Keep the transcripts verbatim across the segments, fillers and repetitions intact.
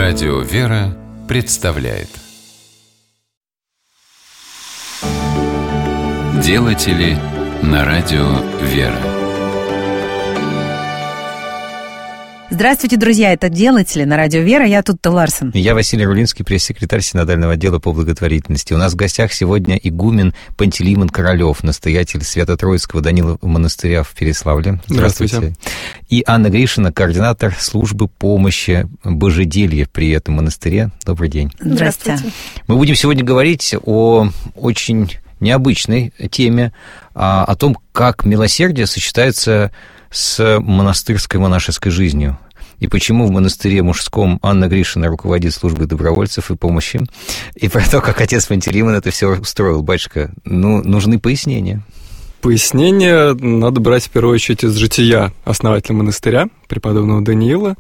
Радио «Вера» представляет Делатели на радио «Вера». Здравствуйте, друзья, это «Делатели» на радио «Вера». Я Тутта Ларсен. Я Василий Рулинский, пресс-секретарь Синодального отдела по благотворительности. У нас в гостях сегодня игумен Пантелеимон Королёв, настоятель Свято-Троицкого Данилова монастыря в Переславле. Здравствуйте. Здравствуйте. И Анна Гришина, координатор службы помощи Божеделья при этом монастыре. Добрый день. Здравствуйте. Мы будем сегодня говорить о очень необычной теме, о том, как милосердие сочетается с монастырской монашеской жизнью. И почему в монастыре мужском Анна Гришина руководит службой добровольцев и помощи. И про то, как отец Пантелеимон это все устроил. Батюшка, ну, нужны пояснения. Пояснения надо брать в первую очередь из жития основателя монастыря, преподобного Даниила,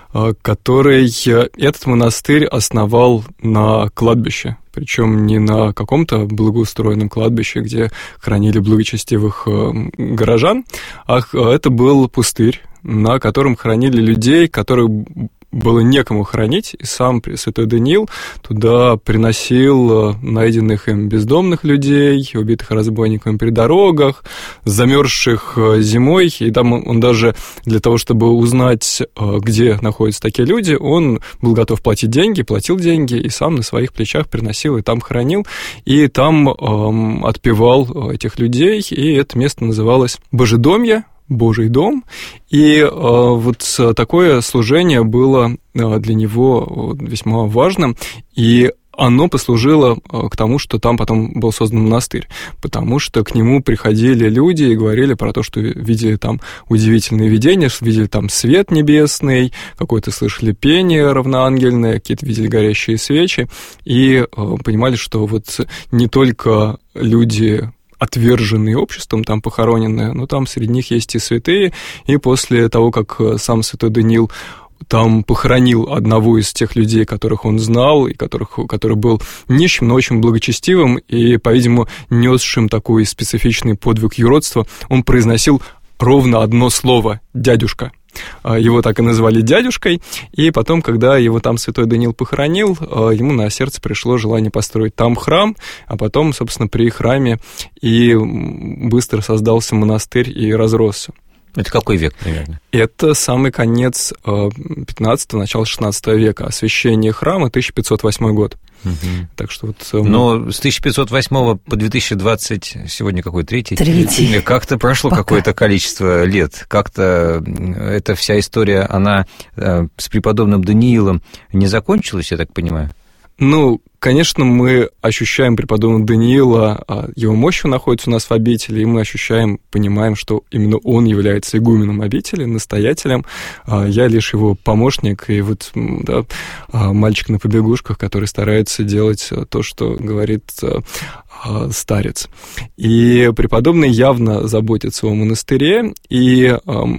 который этот монастырь основал на кладбище. Причем не на каком-то благоустроенном кладбище, где хранили благочестивых горожан, а это был пустырь, на котором хоронили людей, которых было некому хоронить, и сам святой Даниил туда приносил найденных им бездомных людей, убитых разбойниками при дорогах, замерзших зимой, и там он даже для того, чтобы узнать, где находятся такие люди, он был готов платить деньги, платил деньги, и сам на своих плечах приносил, и там хоронил, и там эм, отпевал этих людей, и это место называлось Божедомье, Божий дом, и э, вот такое служение было э, для него весьма важным, и оно послужило э, к тому, что там потом был создан монастырь, потому что к нему приходили люди и говорили про то, что видели там удивительные видения, что видели там свет небесный, какое-то слышали пение равноангельное, какие-то видели горящие свечи, и э, понимали, что вот не только люди, отверженные обществом, там похороненные, но там среди них есть и святые, и после того, как сам святой Даниил там похоронил одного из тех людей, которых он знал, и которых, который был нищим, но очень благочестивым, и, по-видимому, несшим такой специфичный подвиг юродства, он произносил ровно одно слово «дядюшка». Его так и назвали дядюшкой, и потом, когда его там святой Даниил похоронил, ему на сердце пришло желание построить там храм, а потом, собственно, при храме и быстро создался монастырь и разросся. Это какой век примерно? Это самый конец пятнадцатого, начало шестнадцатого века. Освящение храма тысяча пятьсот восьмой год. Угу. Так что вот... Но с тысяча пятьсот восьмого по две тысячи двадцать, сегодня какой, третий? Третий. Как-то прошло Пока. какое-то количество лет. Как-то эта вся история, она с преподобным Даниилом не закончилась, я так понимаю? Ну, конечно, мы ощущаем преподобного Даниила, его мощь находится у нас в обители, и мы ощущаем, понимаем, что именно он является игуменом обители, настоятелем. Я лишь его помощник, и вот, да, мальчик на побегушках, который старается делать то, что говорит старец. И преподобный явно заботится о монастыре, и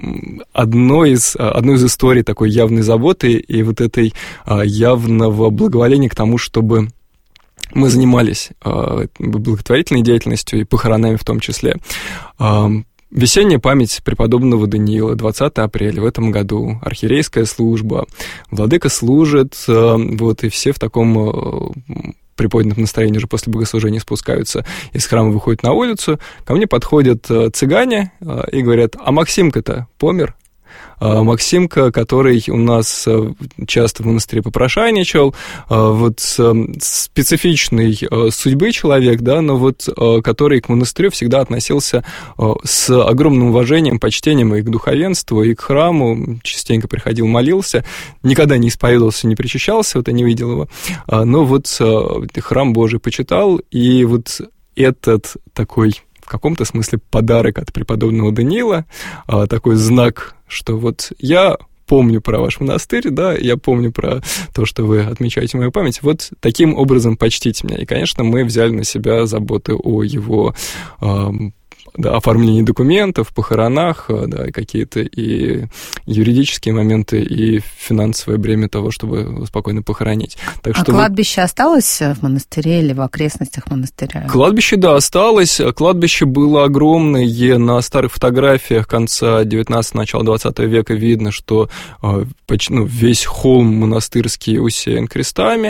одной из, одной из историй такой явной заботы и вот этой явного благоволения к тому, чтобы мы занимались благотворительной деятельностью и похоронами в том числе. Весенняя память преподобного Даниила, двадцатого апреля в этом году, архиерейская служба, владыка служит, вот, и все в таком приподнятом настроении уже после богослужения спускаются из храма, выходят на улицу, ко мне подходят цыгане и говорят: а Максимка-то помер? Максимка, который у нас часто в монастыре попрошайничал, вот специфичной судьбы человек, да, но вот который к монастырю всегда относился с огромным уважением, почтением и к духовенству, и к храму, частенько приходил, молился, никогда не исповедовался, не причащался, вот я не видел его, но вот храм Божий почитал, и вот этот такой, в каком-то смысле, подарок от преподобного Даниила, такой знак, что вот я помню про ваш монастырь, да, я помню про то, что вы отмечаете мою память, вот таким образом почтите меня. И, конечно, мы взяли на себя заботы о его да, оформлении документов, похоронах, да, какие-то и юридические моменты, и финансовое бремя того, чтобы спокойно похоронить. Так а что кладбище вот... осталось в монастыре или в окрестностях монастыря? Кладбище, да, осталось. Кладбище было огромное. На старых фотографиях конца девятнадцатого, начала двадцатого века видно, что ну, весь холм монастырский усеян крестами,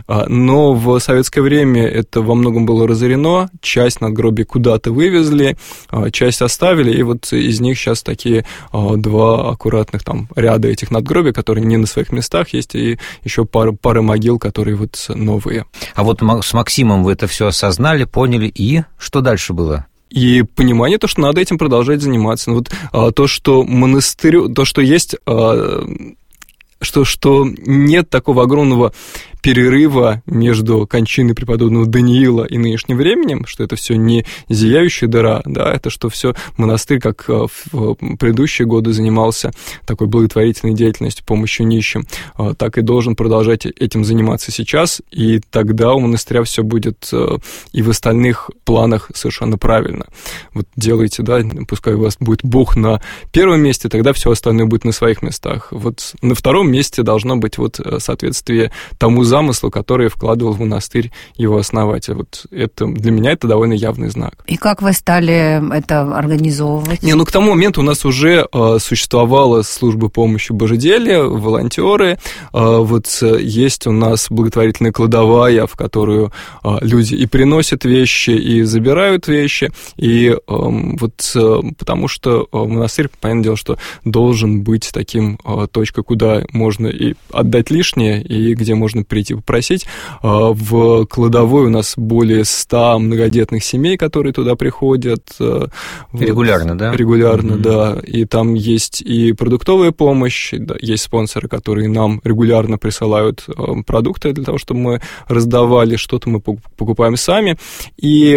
но в советское время это во многом было разорено, часть надгробий куда-то вывезли, часть оставили, и вот из них сейчас такие два аккуратных там ряда этих надгробий, которые не на своих местах, есть и еще пара, пара могил, которые вот новые. А вот с Максимом вы это все осознали, поняли, и что дальше было? И понимание, то, что надо этим продолжать заниматься. Ну, вот а, то, что монастырю, то, что есть, а, что, что нет такого огромного перерыва между кончиной преподобного Даниила и нынешним временем, что это все не зияющая дыра, да, это что все монастырь, как в предыдущие годы занимался такой благотворительной деятельностью, помощью нищим, так и должен продолжать этим заниматься сейчас, и тогда у монастыря все будет и в остальных планах совершенно правильно. Вот делайте, да, пускай у вас будет Бог на первом месте, тогда все остальное будет на своих местах. Вот на втором месте должно быть вот соответствие тому замыслу, который вкладывал в монастырь его основатель. Вот это, для меня это довольно явный знак. И как вы стали это организовывать? Не, ну к тому моменту у нас уже э, существовала служба помощи божеделия, волонтеры. Э, вот есть у нас благотворительная кладовая, в которую э, люди и приносят вещи, и забирают вещи. И э, вот э, потому что э, монастырь, понятное дело, что должен быть таким э, точкой, куда можно и отдать лишнее, и где можно прийти попросить. В кладовой у нас более ста многодетных семей, которые туда приходят. Регулярно, вот, да? Регулярно, mm-hmm. да. И там есть и продуктовая помощь, да, есть спонсоры, которые нам регулярно присылают продукты для того, чтобы мы раздавали, что-то мы покупаем сами. И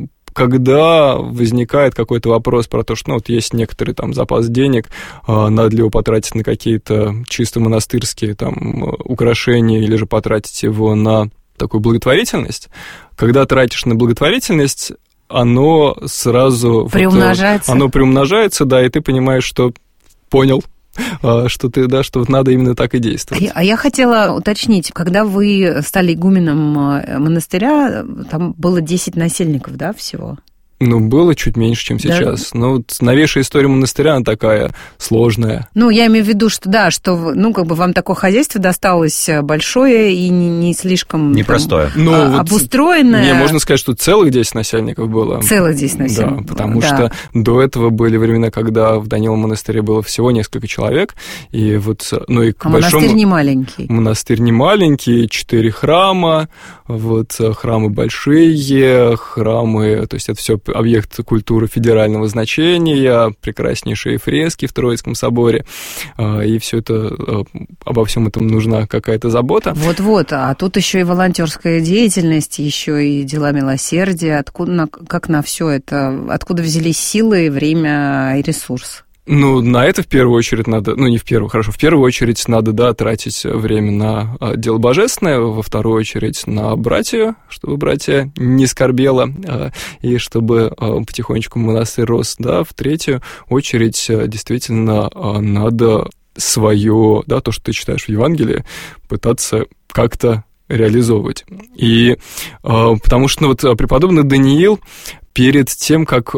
когда возникает какой-то вопрос про то, что ну, вот есть некоторый там запас денег, надо ли его потратить на какие-то чисто монастырские там украшения или же потратить его на такую благотворительность, когда тратишь на благотворительность, оно сразу... Приумножается. Вот, оно приумножается, да, и ты понимаешь, что понял, что ты, да, что вот надо именно так и действовать. А я хотела уточнить, когда вы стали игуменом монастыря, там было десять насельников, да, всего? Ну, было чуть меньше, чем сейчас. Да. Но вот новейшая история монастыря, она такая сложная. Ну, я имею в виду, что да, что, ну, как бы вам такое хозяйство досталось большое и не, не слишком... Непростое. Там, ну, а, вот обустроенное. Не, можно сказать, что целых десять насельников было. Целых десять насельников. Да, потому да. что до этого были времена, когда в Даниловом монастыре было всего несколько человек, и вот, ну, и к а большому... монастырь не маленький. Монастырь не маленький, четыре храма, вот, храмы большие, храмы, то есть это все объект культуры федерального значения, прекраснейшие фрески в Троицком соборе, и все это, обо всем этом нужна какая-то забота. Вот-вот, а тут еще и волонтерская деятельность, еще и дела милосердия, откуда, как на все это, откуда взялись силы, время и ресурс? Ну, на это в первую очередь надо, ну, не в первую, хорошо, в первую очередь надо, да, тратить время на дело божественное, во вторую очередь на братью, чтобы братья не скорбело, и чтобы потихонечку монастырь рос, да, в третью очередь действительно надо свое, да, то, что ты читаешь в Евангелии, пытаться как-то реализовывать. И потому что, ну, вот преподобный Даниил перед тем, как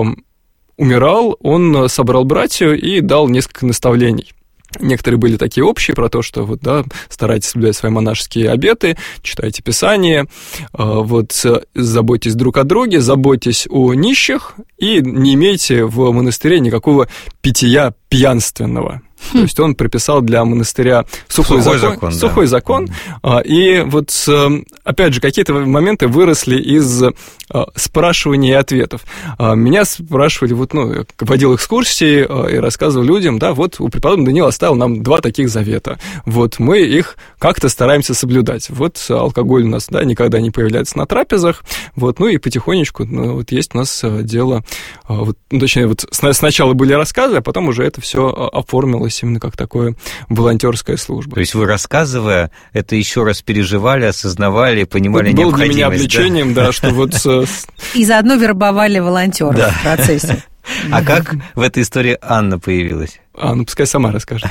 умирал, он собрал братью и дал несколько наставлений. Некоторые были такие общие про то, что вот, да, старайтесь соблюдать свои монашеские обеты, читайте Писание, вот, заботьтесь друг о друге, заботьтесь о нищих и не имейте в монастыре никакого питья пьянственного. То есть он приписал для монастыря сухой, сухой закон, закон, сухой да. закон. И вот, опять же, какие-то моменты выросли из спрашиваний и ответов. Меня спрашивали, вот, ну, водил экскурсии и рассказывал людям, да, вот у преподобного Даниила оставил нам два таких завета. Вот мы их как-то стараемся соблюдать. Вот алкоголь у нас, да, никогда не появляется на трапезах. Вот, ну и потихонечку, ну, вот есть у нас дело, вот, ну, точнее, вот сначала были рассказы, а потом уже это все оформилось воспринималось именно как такое волонтерская служба. То есть вы, рассказывая, это еще раз переживали, осознавали, понимали это необходимость. Было для меня облегчением, да, да что вот... И заодно вербовали волонтеров в процессе. А как в этой истории Анна появилась? Анна, пускай сама расскажет.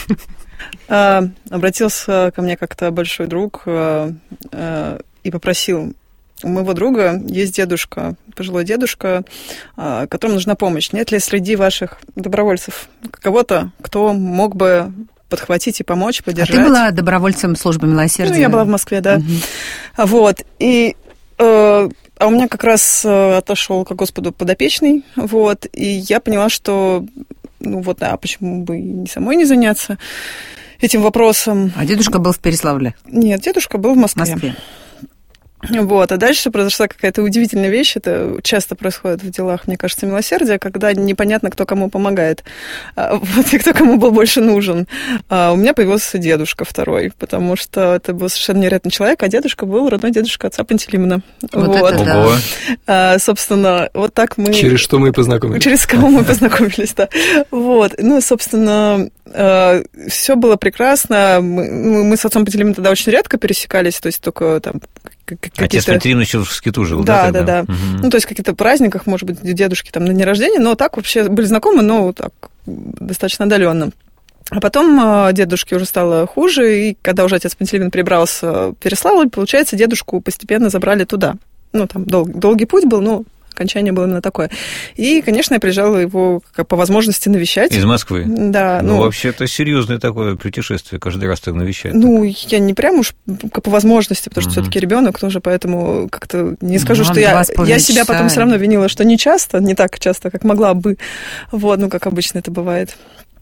Обратился ко мне как-то большой друг и попросил: у моего друга есть дедушка, пожилой дедушка, которому нужна помощь. Нет ли среди ваших добровольцев кого-то, кто мог бы подхватить и помочь, поддержать? А ты была добровольцем службы милосердия? Ну, я была в Москве, да. Угу. Вот. И... А у меня как раз отошел к Господу подопечный, вот, и я поняла, что, ну вот, а почему бы и самой не заняться этим вопросом. А дедушка был в Переславле? Нет, дедушка был в Москве. В Москве. Вот, а дальше произошла какая-то удивительная вещь, это часто происходит в делах, мне кажется, милосердия, когда непонятно, кто кому помогает, вот, и кто кому был больше нужен. А у меня появился дедушка второй, потому что это был совершенно невероятный человек, а дедушка был родной дедушка отца Пантелеймона. Вот, вот. Это да. А, собственно, вот так мы... Через что мы и познакомились. Через кого мы познакомились, да. Вот, ну, собственно... Все было прекрасно. Мы, мы с отцом Пантелеймоном тогда очень редко пересекались, то есть только там какие-то... Отец Пантелеймон еще в Скиту жил, да? Да, да, да. Угу. Ну, то есть в каких-то праздниках, может быть, дедушки там на день рождения, но так вообще были знакомы, но так достаточно отдаленно. А потом дедушке уже стало хуже, и когда уже отец Пантелеймон перебрался в Переславль, получается, дедушку постепенно забрали туда. Ну, там дол- долгий путь был, но... Окончание было именно такое. И, конечно, я приезжала его как, по возможности навещать. Из Москвы? Да. Ну, ну вообще, это серьезное такое путешествие, каждый раз так навещать. Ну, так. Я не прям уж по возможности, потому что угу. все-таки ребенок тоже, поэтому как-то не скажу, ну, что я, я себя потом все равно винила, что не часто, не так часто, как могла бы. Вот, ну, как обычно это бывает.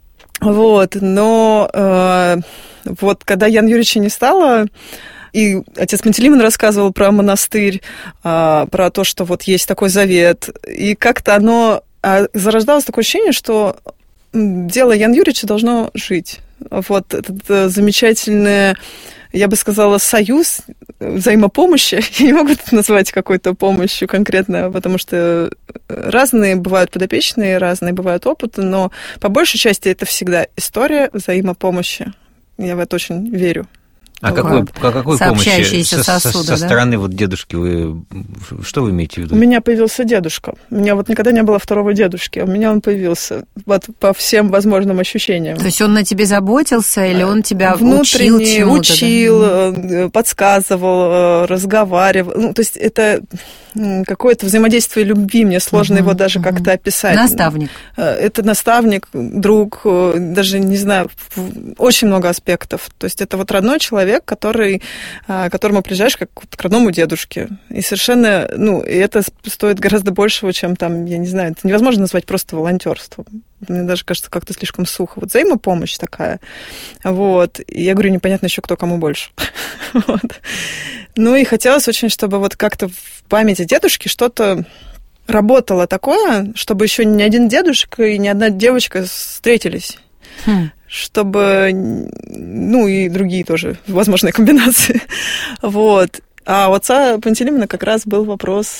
Вот, но э, вот когда Яна Юрьевича не стало... И отец Пантелеймон рассказывал про монастырь, про то, что вот есть такой завет. И как-то оно зарождалось такое ощущение, что дело Яна Юрьевича должно жить. Вот этот замечательный, я бы сказала, союз взаимопомощи. Я не могу это назвать какой-то помощью конкретно, потому что разные бывают подопечные, разные бывают опыты, но по большей части это всегда история взаимопомощи. Я в это очень верю. А какой, по какой помощи со, сосуды, со, со да? стороны вот дедушки вы что вы имеете в виду? У меня появился дедушка. У меня вот никогда не было второго дедушки, а у меня он появился вот по всем возможным ощущениям. То есть он на тебе заботился или он тебя внутренне учил чему-то? Учил, да? Подсказывал, разговаривал. Ну, то есть это какое-то взаимодействие любви, мне сложно uh-huh, его даже uh-huh. как-то описать. Наставник. Это наставник, друг, даже, не знаю, очень много аспектов. То есть это вот родной человек, который, к которому приезжаешь как к родному дедушке. И совершенно, ну, и это стоит гораздо большего, чем там, я не знаю, это невозможно назвать просто волонтерством. Мне даже кажется, как-то слишком сухо. Вот взаимопомощь такая. Вот. И я говорю, непонятно еще, кто кому больше. Вот. Ну и хотелось очень, чтобы вот как-то в памяти дедушки что-то работало такое, чтобы еще ни один дедушка и ни одна девочка встретились. Хм. Чтобы, ну и другие тоже возможные комбинации. Вот. А у отца Пантелеймона как раз был вопрос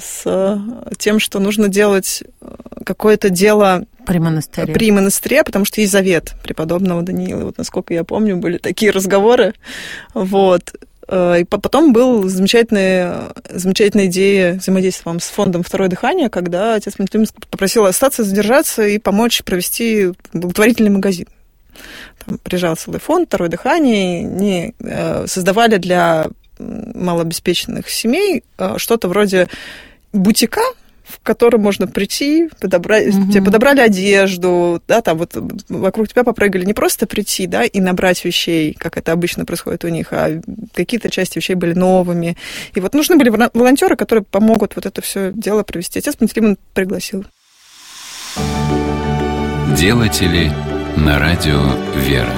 с тем, что нужно делать какое-то дело при монастыре. При монастыре, потому что есть завет преподобного Даниила. Вот насколько я помню, были такие разговоры. Вот. И потом была замечательная, замечательная идея взаимодействия с фондом «Второе дыхание», когда отец Пантелеймон попросил остаться, задержаться и помочь провести благотворительный магазин. Там приезжал целый фонд «Второе дыхание», они создавали для малообеспеченных семей что-то вроде бутика, в который можно прийти, подобрать, mm-hmm. тебе подобрали одежду, да, там вот вокруг тебя попрыгали, не просто прийти, да, и набрать вещей, как это обычно происходит у них, а какие-то части вещей были новыми. И вот нужны были волонтеры, которые помогут вот это все дело провести. Отец Пантелеймон пригласил. Делатели на радио «Вера».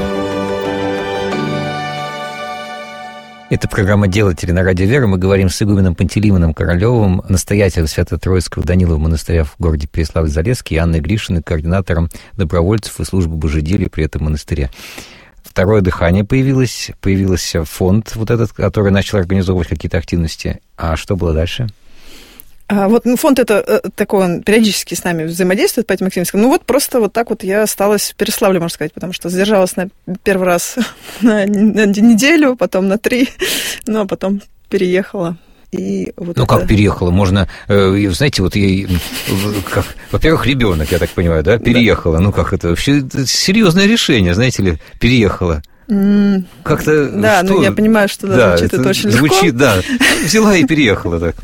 Это программа «Делатели» на радио «Вера». Мы говорим с игуменом Пантелеймоном Королёвым, настоятелем Свято-Троицкого Данилова монастыря в городе Переславль-Залесский, и Анной Гришиной, координатором добровольцев и службы божеделия при этом монастыре. Второе дыхание появилось, появился фонд вот этот, который начал организовывать какие-то активности. А что было дальше? А вот ну, фонд это такой, он периодически с нами взаимодействует по этим активностям. Ну вот просто вот так вот я осталась в Переславле, можно сказать, потому что задержалась на первый раз на, на неделю, потом на три, ну а потом переехала. И вот ну, это... как переехала? Можно, знаете, вот я, как, во-первых, ребенок, я так понимаю, да, переехала. Да. Ну, как это вообще это серьезное решение, знаете ли, переехала. Mm, как-то. Да, что? Ну я понимаю, что да, да, звучит это, это очень звучит, легко. Да, взяла и переехала так.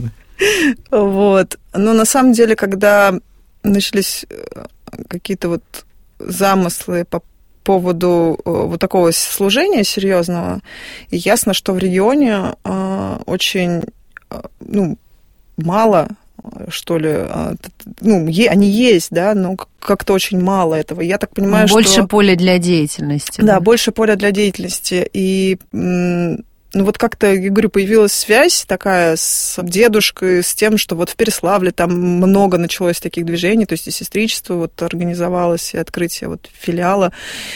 Вот. Но на самом деле, когда начались какие-то вот замыслы по поводу вот такого служения серьезного, и ясно, что в регионе очень, ну, мало, что ли, ну, они есть, да, но как-то очень мало этого. Я так понимаю, больше что... Больше поля для деятельности. Да, да, больше поля для деятельности. И... Ну вот как-то, я говорю, появилась связь такая с дедушкой, с тем, что вот в Переславле там много началось таких движений, то есть и сестричество вот организовалось, и открытие вот филиала,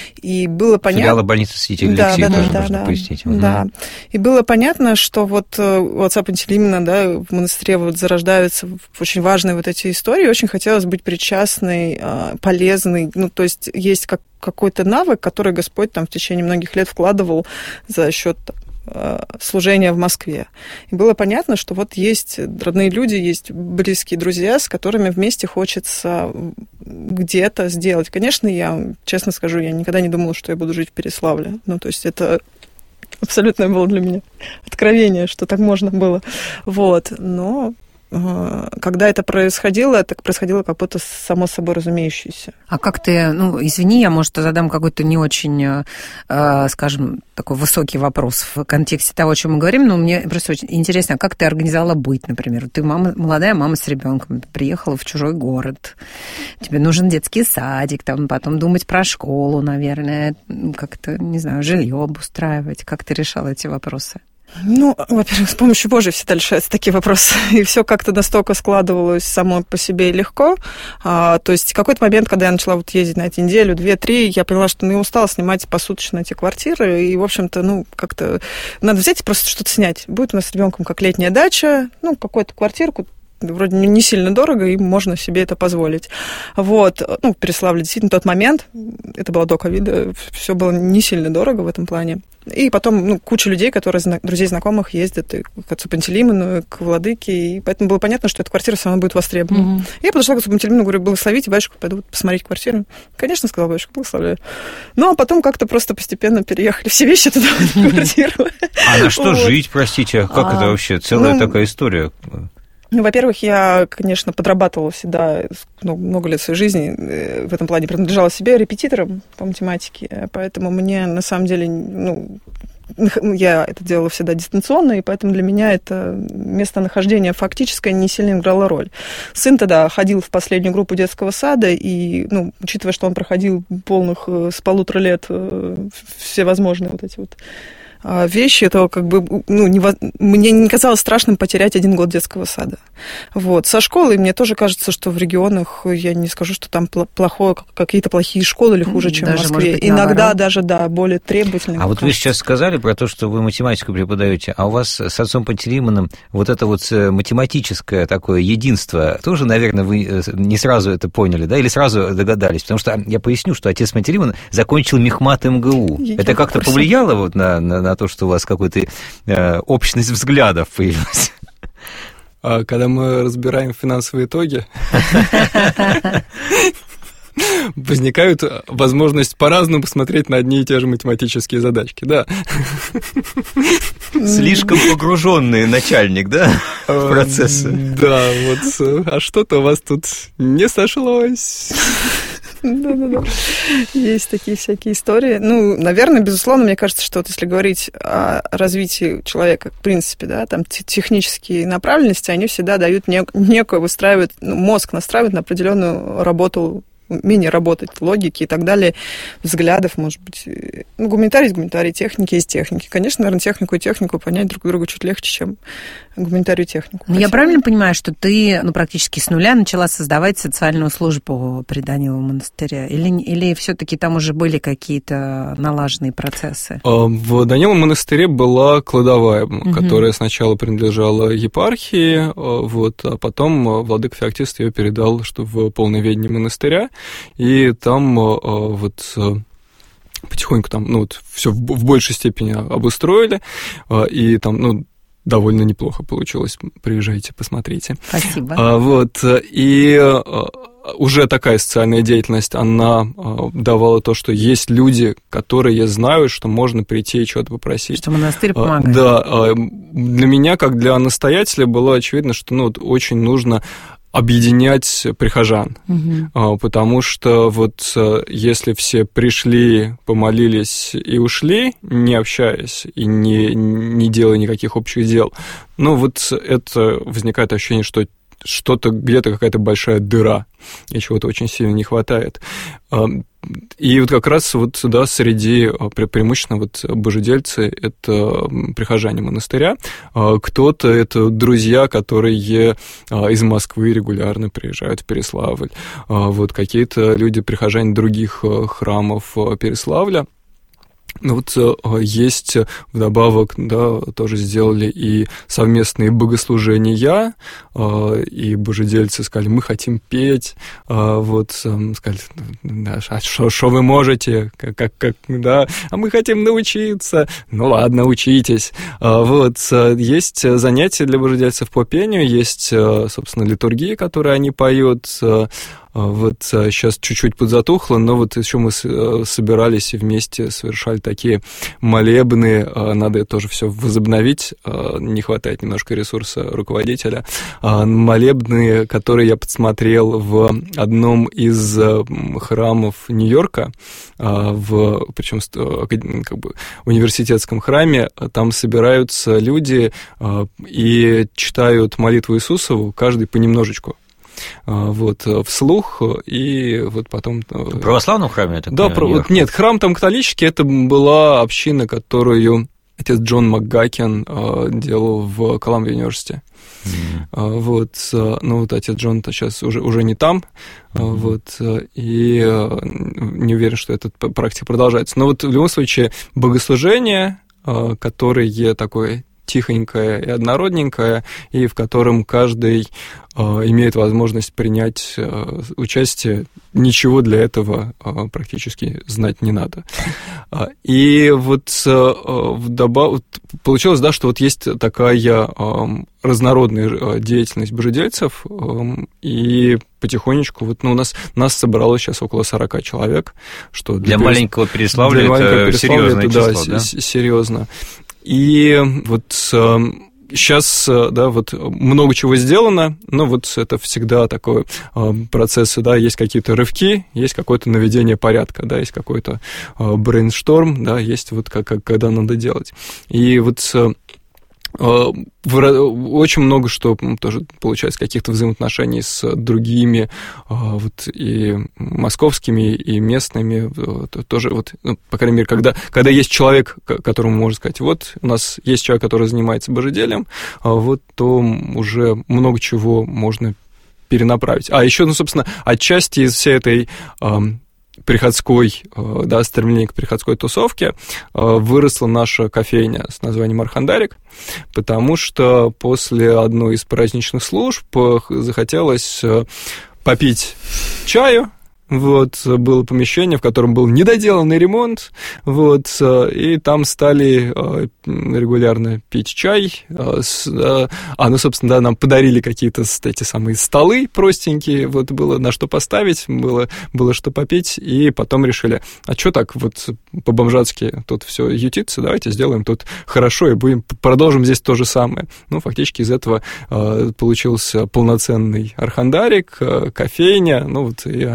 и было понятно... Филиала больницы Святителя да, Алексея да, тоже да, можно да, пояснить. Да, угу. И было понятно, что вот у отца Пантелеймона, да, в монастыре вот зарождаются очень важные вот эти истории, очень хотелось быть причастной, полезной, ну то есть есть как какой-то навык, который Господь там в течение многих лет вкладывал за счет служения в Москве. И было понятно, что вот есть родные люди, есть близкие друзья, с которыми вместе хочется где-то сделать. Конечно, я, честно скажу, я никогда не думала, что я буду жить в Переславле. Ну, то есть это абсолютно было для меня откровение, что так можно было. Вот. Но когда это происходило, это происходило как будто само собой разумеющееся. А как ты, ну, извини, я, может, задам какой-то не очень, скажем, такой высокий вопрос в контексте того, о чем мы говорим, но мне просто очень интересно, а как ты организовала быт, например? Ты мама, молодая мама с ребенком, приехала в чужой город, тебе нужен детский садик, там, потом думать про школу, наверное, как-то, не знаю, жилье обустраивать. Как ты решала эти вопросы? Ну, во-первых, с помощью Божией всегда решаются такие вопросы. И все как-то настолько складывалось само по себе легко. А, то есть в какой-то момент, когда я начала вот ездить на эти неделю, две-три, я поняла, что ну, я устала снимать посуточно эти квартиры. И, в общем-то, ну, как-то надо взять и просто что-то снять. Будет у нас с ребенком как летняя дача, ну, какую-то квартирку, вроде не сильно дорого, и можно себе это позволить. Вот. Ну, в Переславле действительно тот момент, это было до ковида, все было не сильно дорого в этом плане. И потом, ну, куча людей, которые, друзей, знакомых, ездят и к отцу Пантелеймону, и к владыке, и поэтому было понятно, что эта квартира все равно будет востребована. Mm-hmm. Я подошла к отцу Пантелеймону, говорю, благословите, батюшка, пойду посмотреть квартиру. Конечно, сказал батюшка, благословляю. Ну, а потом как-то просто постепенно переехали все вещи туда, в эту квартиру. А на что жить, простите? Как это вообще? Целая такая история. Ну, во-первых, я, конечно, подрабатывала всегда, ну, много лет своей жизни в этом плане, принадлежала себе репетитором по математике, поэтому мне, на самом деле, ну, я это делала всегда дистанционно, и поэтому для меня это местонахождение фактическое не сильно играло роль. Сын тогда ходил в последнюю группу детского сада, и, ну, учитывая, что он проходил полных с полутора лет все возможные вот эти вот вещи, это как бы, ну, не, мне не казалось страшным потерять один год детского сада. Вот. Со школой мне тоже кажется, что в регионах, я не скажу, что там плохое, какие-то плохие школы или хуже, чем даже, в Москве. Быть, иногда наоборот. Даже, да, более требовательные. А вот вы сейчас сказали про то, что вы математику преподаете, а у вас с отцом Пантелеймоном вот это вот математическое такое единство, тоже, наверное, вы не сразу это поняли, да, или сразу догадались? Потому что я поясню, что отец Пантелеймон закончил мехмат эм гэ у. Я это как-то повлияло вот на, на на то, что у вас какая-то э, общность взглядов появилась? А когда мы разбираем финансовые итоги, возникает возможность по-разному посмотреть на одни и те же математические задачки, да. Слишком погруженный начальник, да, в процессы? Да, вот, а что-то у вас тут не сошлось. Да-да-да. Есть такие всякие истории. Ну, наверное, безусловно, мне кажется, что вот если говорить о развитии человека, в принципе, да, там технические направленности, они всегда дают нек- некую, выстраивают, ну, мозг настраивает на определенную работу умение работать, логики и так далее, взглядов, может быть. Ну, гуманитарий есть гуманитарий, техники есть техники. Конечно, наверное, технику и технику понять друг друга чуть легче, чем гуманитарию и технику. Но я правильно понимаю, что ты, ну, практически с нуля начала создавать социальную службу при Даниловом монастыре? Или, или все-таки там уже были какие-то налаженные процессы? В Даниловом монастыре была кладовая, угу. которая сначала принадлежала епархии, вот, а потом владыка Феоктист ее передал, что в полное ведение монастыря, и там вот потихоньку там, ну, вот, все в большей степени обустроили, и там, ну, довольно неплохо получилось. Приезжайте, посмотрите. Спасибо. А, вот, и а, уже такая социальная деятельность, она а, давала то, что есть люди, которые знают, что можно прийти и что-то попросить. Что монастырь помогает. А, да. А, для меня, как для настоятеля, было очевидно, что, ну, вот, очень нужно объединять прихожан, угу. потому что вот если все пришли, помолились и ушли, не общаясь и не, не делая никаких общих дел, ну вот это возникает ощущение, что что-то, где-то какая-то большая дыра, и чего-то очень сильно не хватает. И вот как раз вот, да, среди, преимущественно вот божедельцы, это прихожане монастыря, кто-то это друзья, которые из Москвы регулярно приезжают в Переславль, вот какие-то люди, прихожане других храмов Переславля. Ну вот есть вдобавок, да, тоже сделали и совместные богослужения, и божедельцы сказали, мы хотим петь, вот, сказали, да, а что вы можете, как, как, да, а мы хотим научиться, ну ладно, учитесь. Вот, есть занятия для божедельцев по пению, есть, собственно, литургии, которые они поют. Вот сейчас чуть-чуть подзатухло, но вот еще мы собирались и вместе совершали такие молебны, надо тоже все возобновить, не хватает немножко ресурса руководителя. Молебны, которые я подсмотрел в одном из храмов Нью-Йорка, в, причем как бы университетском храме, там собираются люди и читают молитву Иисусову, каждый понемножечку. Вот, вслух, и вот потом... В православном храме? Это, да, про... вот, нет, храм там католический, это была община, которую отец Джон МакГакен делал в Колумбия университете. Mm-hmm. Вот, ну вот отец Джон-то сейчас уже, уже не там, mm-hmm. вот, и не уверен, что эта практика продолжается. Но вот в любом случае богослужение, которое такое тихонькое и однородненькое, и в котором каждый э, имеет возможность принять э, участие, ничего для этого э, практически знать не надо. И вот э, вдобавок получилось, да, что вот есть такая э, разнородная деятельность божедельцев, э, и потихонечку, вот, ну, у нас, нас собралось сейчас около сорок человек, что для, для перес... маленького Переславля для это маленького серьезное это, число, да, да? С- серьезно. И вот сейчас, да, вот много чего сделано, но вот это всегда такой процесс, да, есть какие-то рывки, есть какое-то наведение порядка, да, есть какой-то брейншторм, да, есть вот как, как, когда надо делать. И вот очень много что тоже получается каких-то взаимоотношений с другими вот и московскими, и местными тоже вот, ну, по крайней мере, когда, когда есть человек, которому можно сказать, вот у нас есть человек, который занимается божеделием, вот, то уже много чего можно перенаправить. А еще, ну, собственно, отчасти из всей этой приходской, да, стремление к приходской тусовке выросла наша кофейня с названием «Архандарик», потому что после одной из праздничных служб захотелось попить чаю. Вот, было помещение, в котором был недоделанный ремонт, вот, и там стали регулярно пить чай, а, ну, собственно, да, нам подарили какие-то эти самые столы простенькие, вот, было на что поставить, было, было что попить, и потом решили, а что так вот по-бомжатски тут все ютится, давайте сделаем тут хорошо и будем, продолжим здесь то же самое. Ну, фактически из этого получился полноценный архандарик, кофейня, ну, вот, и Аня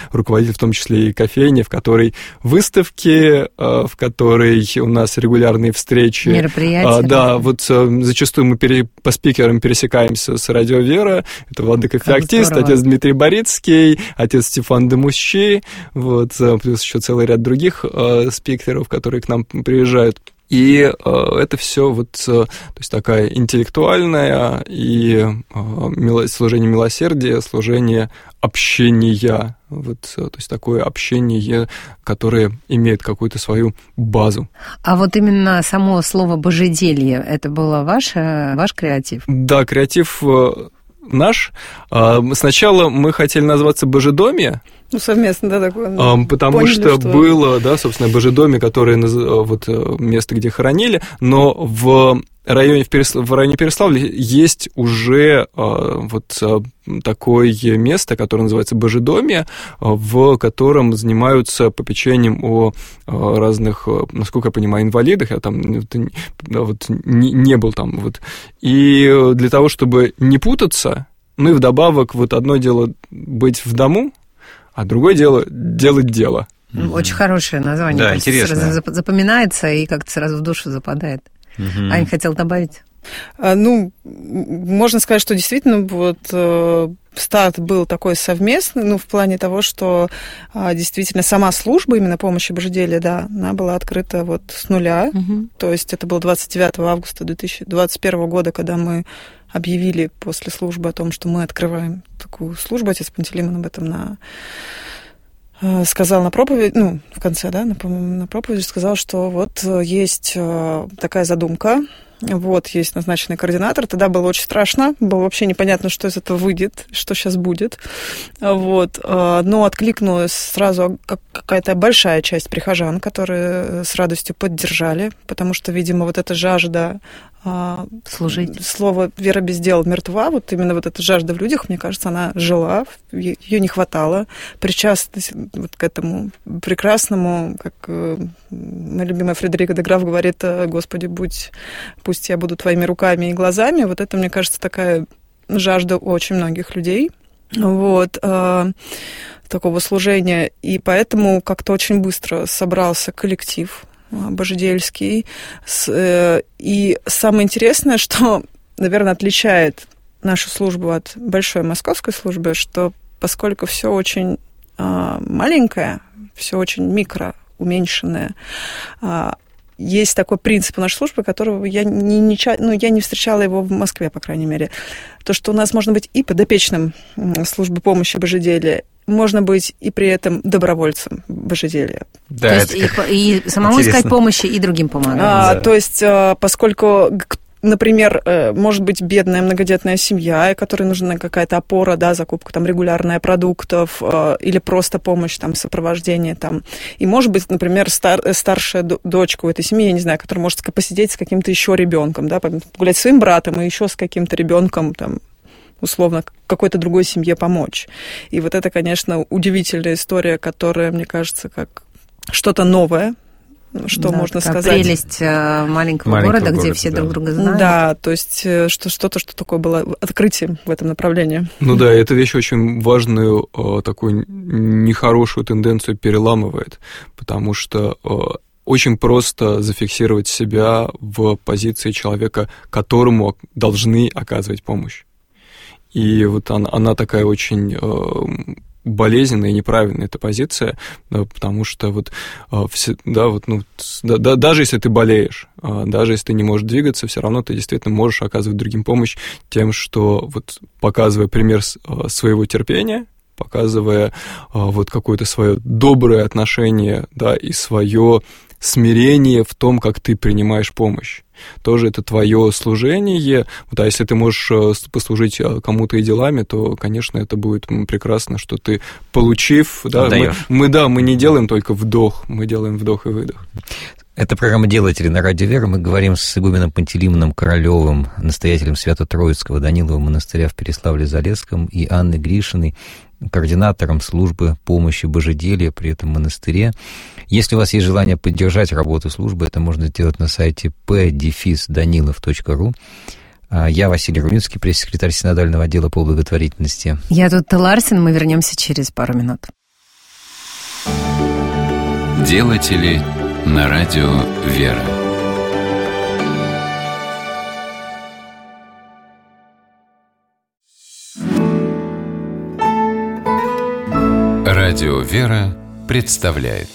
руководитель в том числе и кофейни, в которой выставки, в которой у нас регулярные встречи. Мероприятия. Да, вот зачастую мы пере, по спикерам пересекаемся с Радио Вера. Это владыка Феоктист, отец Дмитрий Борицкий, отец Стефан Демущи, вот, плюс еще целый ряд других спикеров, которые к нам приезжают. И э, это все вот, э, то есть такая интеллектуальная и э, служение милосердия, служение общения, вот, то есть такое общение, которое имеет какую-то свою базу. А вот именно само слово «божеделье» — это был ваш, ваш креатив? Да, креатив наш. Сначала мы хотели назваться «Божедомье». Ну, совместно, да, такое. Ну, потому поняли, что, что было, да, собственно, Божедомье, которое, вот, место, где хоронили, но в районе, в, Переслав... в районе Переславля есть уже вот такое место, которое называется Божедомье, в котором занимаются попечением о разных, насколько я понимаю, инвалидах. Я там вот, не, не был там. Вот. И для того, чтобы не путаться, ну и вдобавок, вот одно дело быть в дому, а другое дело делать дело. Очень хорошее название. Да, интересно. Сразу запоминается и как-то сразу в душу западает. Угу. Ань, хотел добавить? А, ну, можно сказать, что действительно вот э, старт был такой совместный, ну, в плане того, что э, действительно сама служба именно помощи Божеделия, да, она была открыта вот с нуля. Угу. То есть это было двадцать девятого августа две тысячи двадцать первого года, когда мы объявили после службы о том, что мы открываем такую службу. Отец Пантелеймон об этом на... сказал на проповедь, ну, в конце, да, на, на проповеди сказал, что вот есть такая задумка, вот, есть назначенный координатор. Тогда было очень страшно, было вообще непонятно, что из этого выйдет, что сейчас будет, вот. Но откликнулась сразу какая-то большая часть прихожан, которые с радостью поддержали, потому что, видимо, вот эта жажда служить. Слово «вера без дел мертва», вот именно вот эта жажда в людях, мне кажется, она жила, ее не хватало. Причастность вот к этому прекрасному, как моя любимая Фредерика де Граф говорит: «Господи, будь, пусть я буду твоими руками и глазами». Вот это, мне кажется, такая жажда у очень многих людей. Вот, э, такого служения. И поэтому как-то очень быстро собрался коллектив божедельский. И самое интересное, что, наверное, отличает нашу службу от большой московской службы, что поскольку все очень маленькое, все очень микро, уменьшенное, есть такой принцип у нашей службы, которого я не, не, ну, я не встречала его в Москве, по крайней мере. То, что у нас можно быть и подопечным службы помощи Божеделия, можно быть и при этом добровольцем Божеделия. Да, то есть и, и самому интересно. Искать помощи, и другим помогать. А, да. То есть, поскольку, например, может быть бедная многодетная семья, которой нужна какая-то опора, да, закупка там регулярная продуктов, или просто помощь, там, сопровождение, там. И может быть, например, стар, старшая дочка у этой семьи, я не знаю, которая может посидеть с каким-то еще ребенком, да, погулять с своим братом и еще с каким-то ребенком, там, условно, какой-то другой семье помочь. И вот это, конечно, удивительная история, которая, мне кажется, как что-то новое, что да, можно сказать. Прелесть маленького, маленького города, города, где все да. друг друга знают. Да, то есть что, что-то, что такое было открытием в этом направлении. Ну да, эта вещь очень важную, такую нехорошую тенденцию переламывает, потому что очень просто зафиксировать себя в позиции человека, которому должны оказывать помощь. И вот она, она такая очень э, болезненная и неправильная эта позиция, да, потому что вот, э, все, да, вот, ну, да, да, даже если ты болеешь, э, даже если ты не можешь двигаться, все равно ты действительно можешь оказывать другим помощь тем, что вот, показывая пример э, своего терпения, показывая э, вот какое-то свое доброе отношение, да, и свое смирение в том, как ты принимаешь помощь. Тоже это твое служение. Вот, а если ты можешь послужить кому-то и делами, то, конечно, это будет прекрасно, что ты, получив... Да, мы, мы, да, мы не делаем только вдох, мы делаем вдох и выдох. Это программа «Делатели» на Радио Вера. Мы говорим с игуменом Пантелеймоном Королёвым, настоятелем Свято-Троицкого Данилова монастыря в Переславле-Залесском, и Анной Гришиной, координатором службы помощи Божеделия при этом монастыре. Если у вас есть желание поддержать работу службы, это можно сделать на сайте пэ дефис данилов точка ру. Я Василий Руминский, пресс-секретарь Синодального отдела по благотворительности. Я тут Ларсен, мы вернемся через пару минут. Делатели на радио «Вера». Радио «Вера» представляет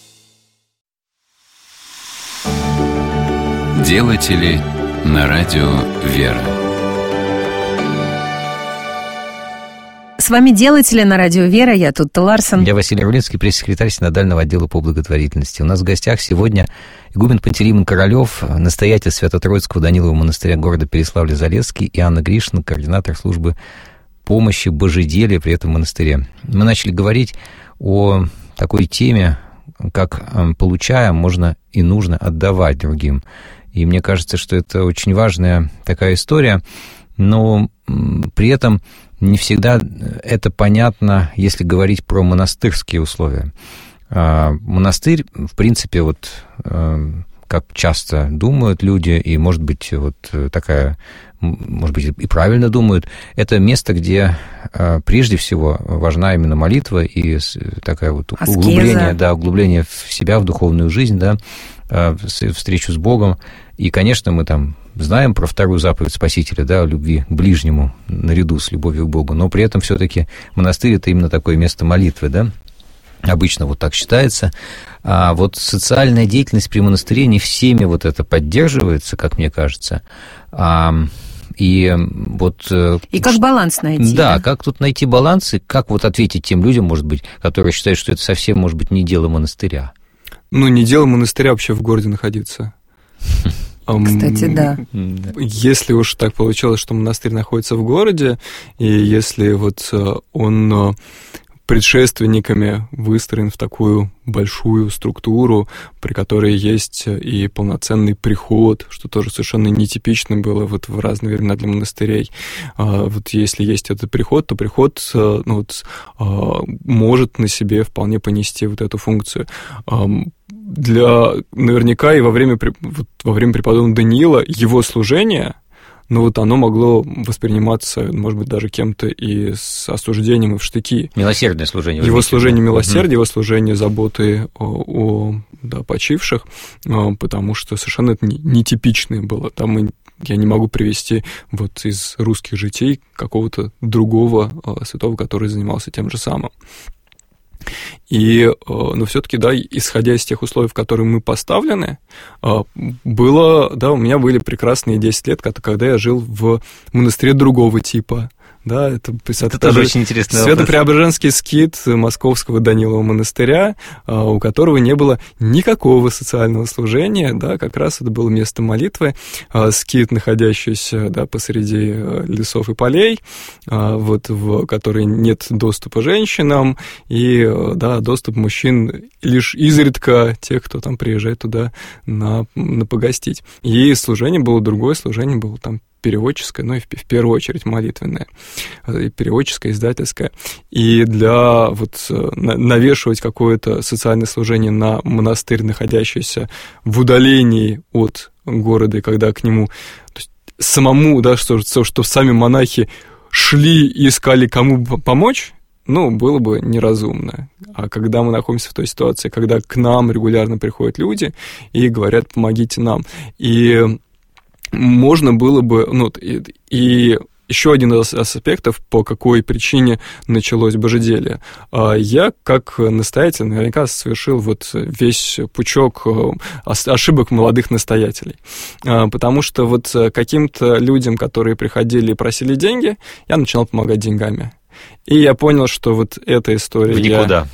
Делатели на радио «Вера». С вами «Делатели» на радио «Вера». Я Тутта Ларсен. Я Василий Равлинский, пресс-секретарь Синодального отдела по благотворительности. У нас в гостях сегодня игумен Пантелеймон Королёв, настоятель Свято-Троицкого Данилова монастыря города Переславля-Залесский, и Анна Гришина, координатор службы помощи божеделия при этом монастыре. Мы начали говорить о такой теме, как получая, можно и нужно отдавать другим. И мне кажется, что это очень важная такая история, но при этом не всегда это понятно, если говорить про монастырские условия. Монастырь, в принципе, вот как часто думают люди, и, может быть, вот такая, может быть, и правильно думают, это место, где прежде всего важна именно молитва и такая вот Аскеза. углубление, да, углубление в себя, в духовную жизнь, да, встречу с Богом. И, конечно, мы там знаем про вторую заповедь Спасителя, да, любви к ближнему наряду с любовью к Богу, но при этом все-таки монастырь — это именно такое место молитвы, да, обычно вот так считается. А вот социальная деятельность при монастыре не всеми вот это поддерживается, как мне кажется. А, и вот... И как баланс найти? Да, да, как тут найти баланс, и как вот ответить тем людям, может быть, которые считают, что это совсем, может быть, не дело монастыря? Ну, не дело монастыря вообще в городе находиться. Кстати, да. Если уж так получилось, что монастырь находится в городе, и если вот он предшественниками выстроен в такую большую структуру, при которой есть и полноценный приход, что тоже совершенно нетипично было вот в разные времена для монастырей. Вот если есть этот приход, то приход, ну, вот, может на себе вполне понести вот эту функцию. Для, наверняка и во время, вот, во время преподобного Даниила его служение, ну вот оно могло восприниматься, может быть, даже кем-то и с осуждением, и в штыки. Милосердное служение. Его служение милосердия, угу. его служение заботы о, о да, почивших, потому что совершенно это нетипичное было. Там я не могу привести вот из русских житий какого-то другого святого, который занимался тем же самым. И, но все-таки, да, исходя из тех условий, в которые мы поставлены, было, да, у меня были прекрасные десять лет, когда я жил в монастыре другого типа. Да, это, это тоже очень интересный вопрос. Свято-Преображенский скит Московского Данилова монастыря, у которого не было никакого социального служения, да, как раз это было место молитвы, скит, находящийся, да, посреди лесов и полей, вот, в который нет доступа женщинам, и, да, доступ мужчин лишь изредка тех, кто там приезжает туда на, на погостить. И служение было другое, служение было там переводческое, ну и в, в первую очередь молитвенное, переводческое, издательское. И для вот навешивать какое-то социальное служение на монастырь, находящийся в удалении от города, и когда к нему, то есть самому, да, что, что сами монахи шли и искали, кому помочь, ну, было бы неразумно. А когда мы находимся в той ситуации, когда к нам регулярно приходят люди и говорят: помогите нам, и можно было бы, ну, и, и еще один из аспектов, по какой причине началось божеделие. Я, как настоятель, наверняка совершил вот весь пучок ошибок молодых настоятелей. Потому что вот каким-то людям, которые приходили и просили деньги, я начинал помогать деньгами. И я понял, что вот эта история... В никуда.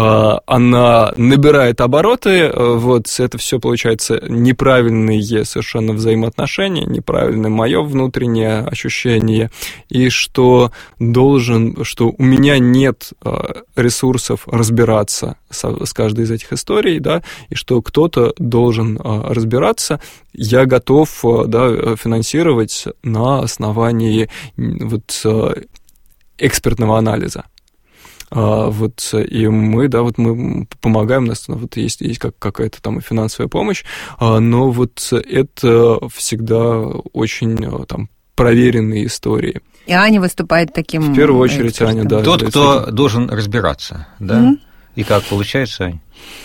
Она набирает обороты, вот это все получается неправильные совершенно взаимоотношения, неправильное мое внутреннее ощущение, и что должен, что у меня нет ресурсов разбираться с каждой из этих историй, да, и что кто-то должен разбираться, я готов, да, финансировать на основании вот экспертного анализа. А, вот, и мы, да, вот мы помогаем, у нас вот есть, есть как, какая-то там финансовая помощь, а, но вот это всегда очень там проверенные истории. И Аня выступает таким... В первую очередь Аня, да. Тот, кто этим должен разбираться, да? Mm-hmm. И как получается, Ань?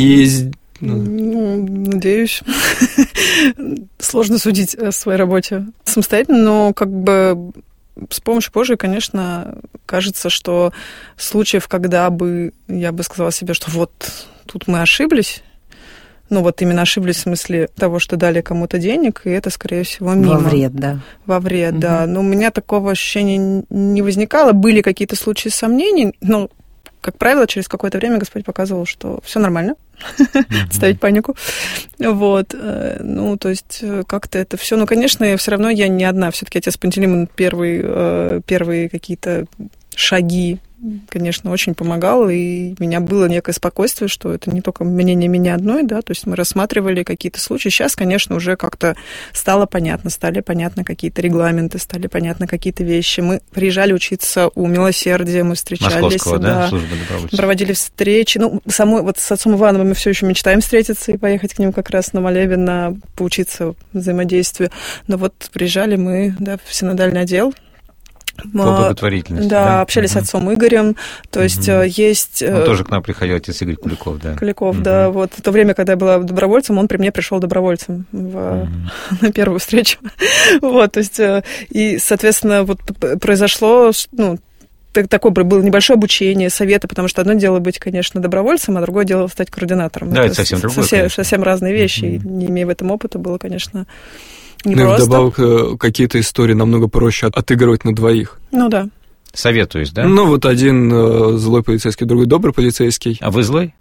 И... Ну, надеюсь. Сложно судить о своей работе самостоятельно, но как бы с помощью Божией, конечно, кажется, что случаев, когда бы я бы сказала себе, что вот тут мы ошиблись, ну вот именно ошиблись в смысле того, что дали кому-то денег, и это, скорее всего, мимо. Во вред, да. Во вред, угу. да. Но у меня такого ощущения не возникало. Были какие-то случаи сомнений, но, как правило, через какое-то время Господь показывал, что все нормально, mm-hmm. ставить панику. Вот. Ну, то есть как-то это все. Но, конечно, все равно я не одна. Все-таки отец Пантелеймон первые, первые какие-то шаги, конечно, очень помогал, и у меня было некое спокойствие, что это не только мнение меня одной, да, то есть мы рассматривали какие-то случаи. Сейчас, конечно, уже как-то стало понятно, стали понятны какие-то регламенты, стали понятны какие-то вещи. Мы приезжали учиться у Милосердия, мы встречались. Московского, да, да, службы добровольцев. Проводили встречи. Ну, самой, вот с отцом Ивановым мы все еще мечтаем встретиться и поехать к ним как раз на молебен, на поучиться взаимодействию. Но вот приезжали мы, да, в синодальный отдел. По благотворительности. Да, да? общались угу. с отцом Игорем, то есть угу. есть... Он тоже к нам приходил, отец Игорь Куликов, да. Куликов, угу. да. Вот в то время, когда я была добровольцем, он при мне пришел добровольцем в... угу. на первую встречу. Вот, то есть, и, соответственно, вот произошло, ну, такое было небольшое обучение, советы, потому что одно дело быть, конечно, добровольцем, а другое дело стать координатором. Да, это, это совсем другое, совсем, совсем разные вещи, mm-hmm. и не имея в этом опыта, было, конечно, не ну просто. И вдобавок какие-то истории намного проще отыгрывать на двоих. Ну да. Советуюсь, да? Ну вот один э, злой полицейский, другой добрый полицейский. А вы злой?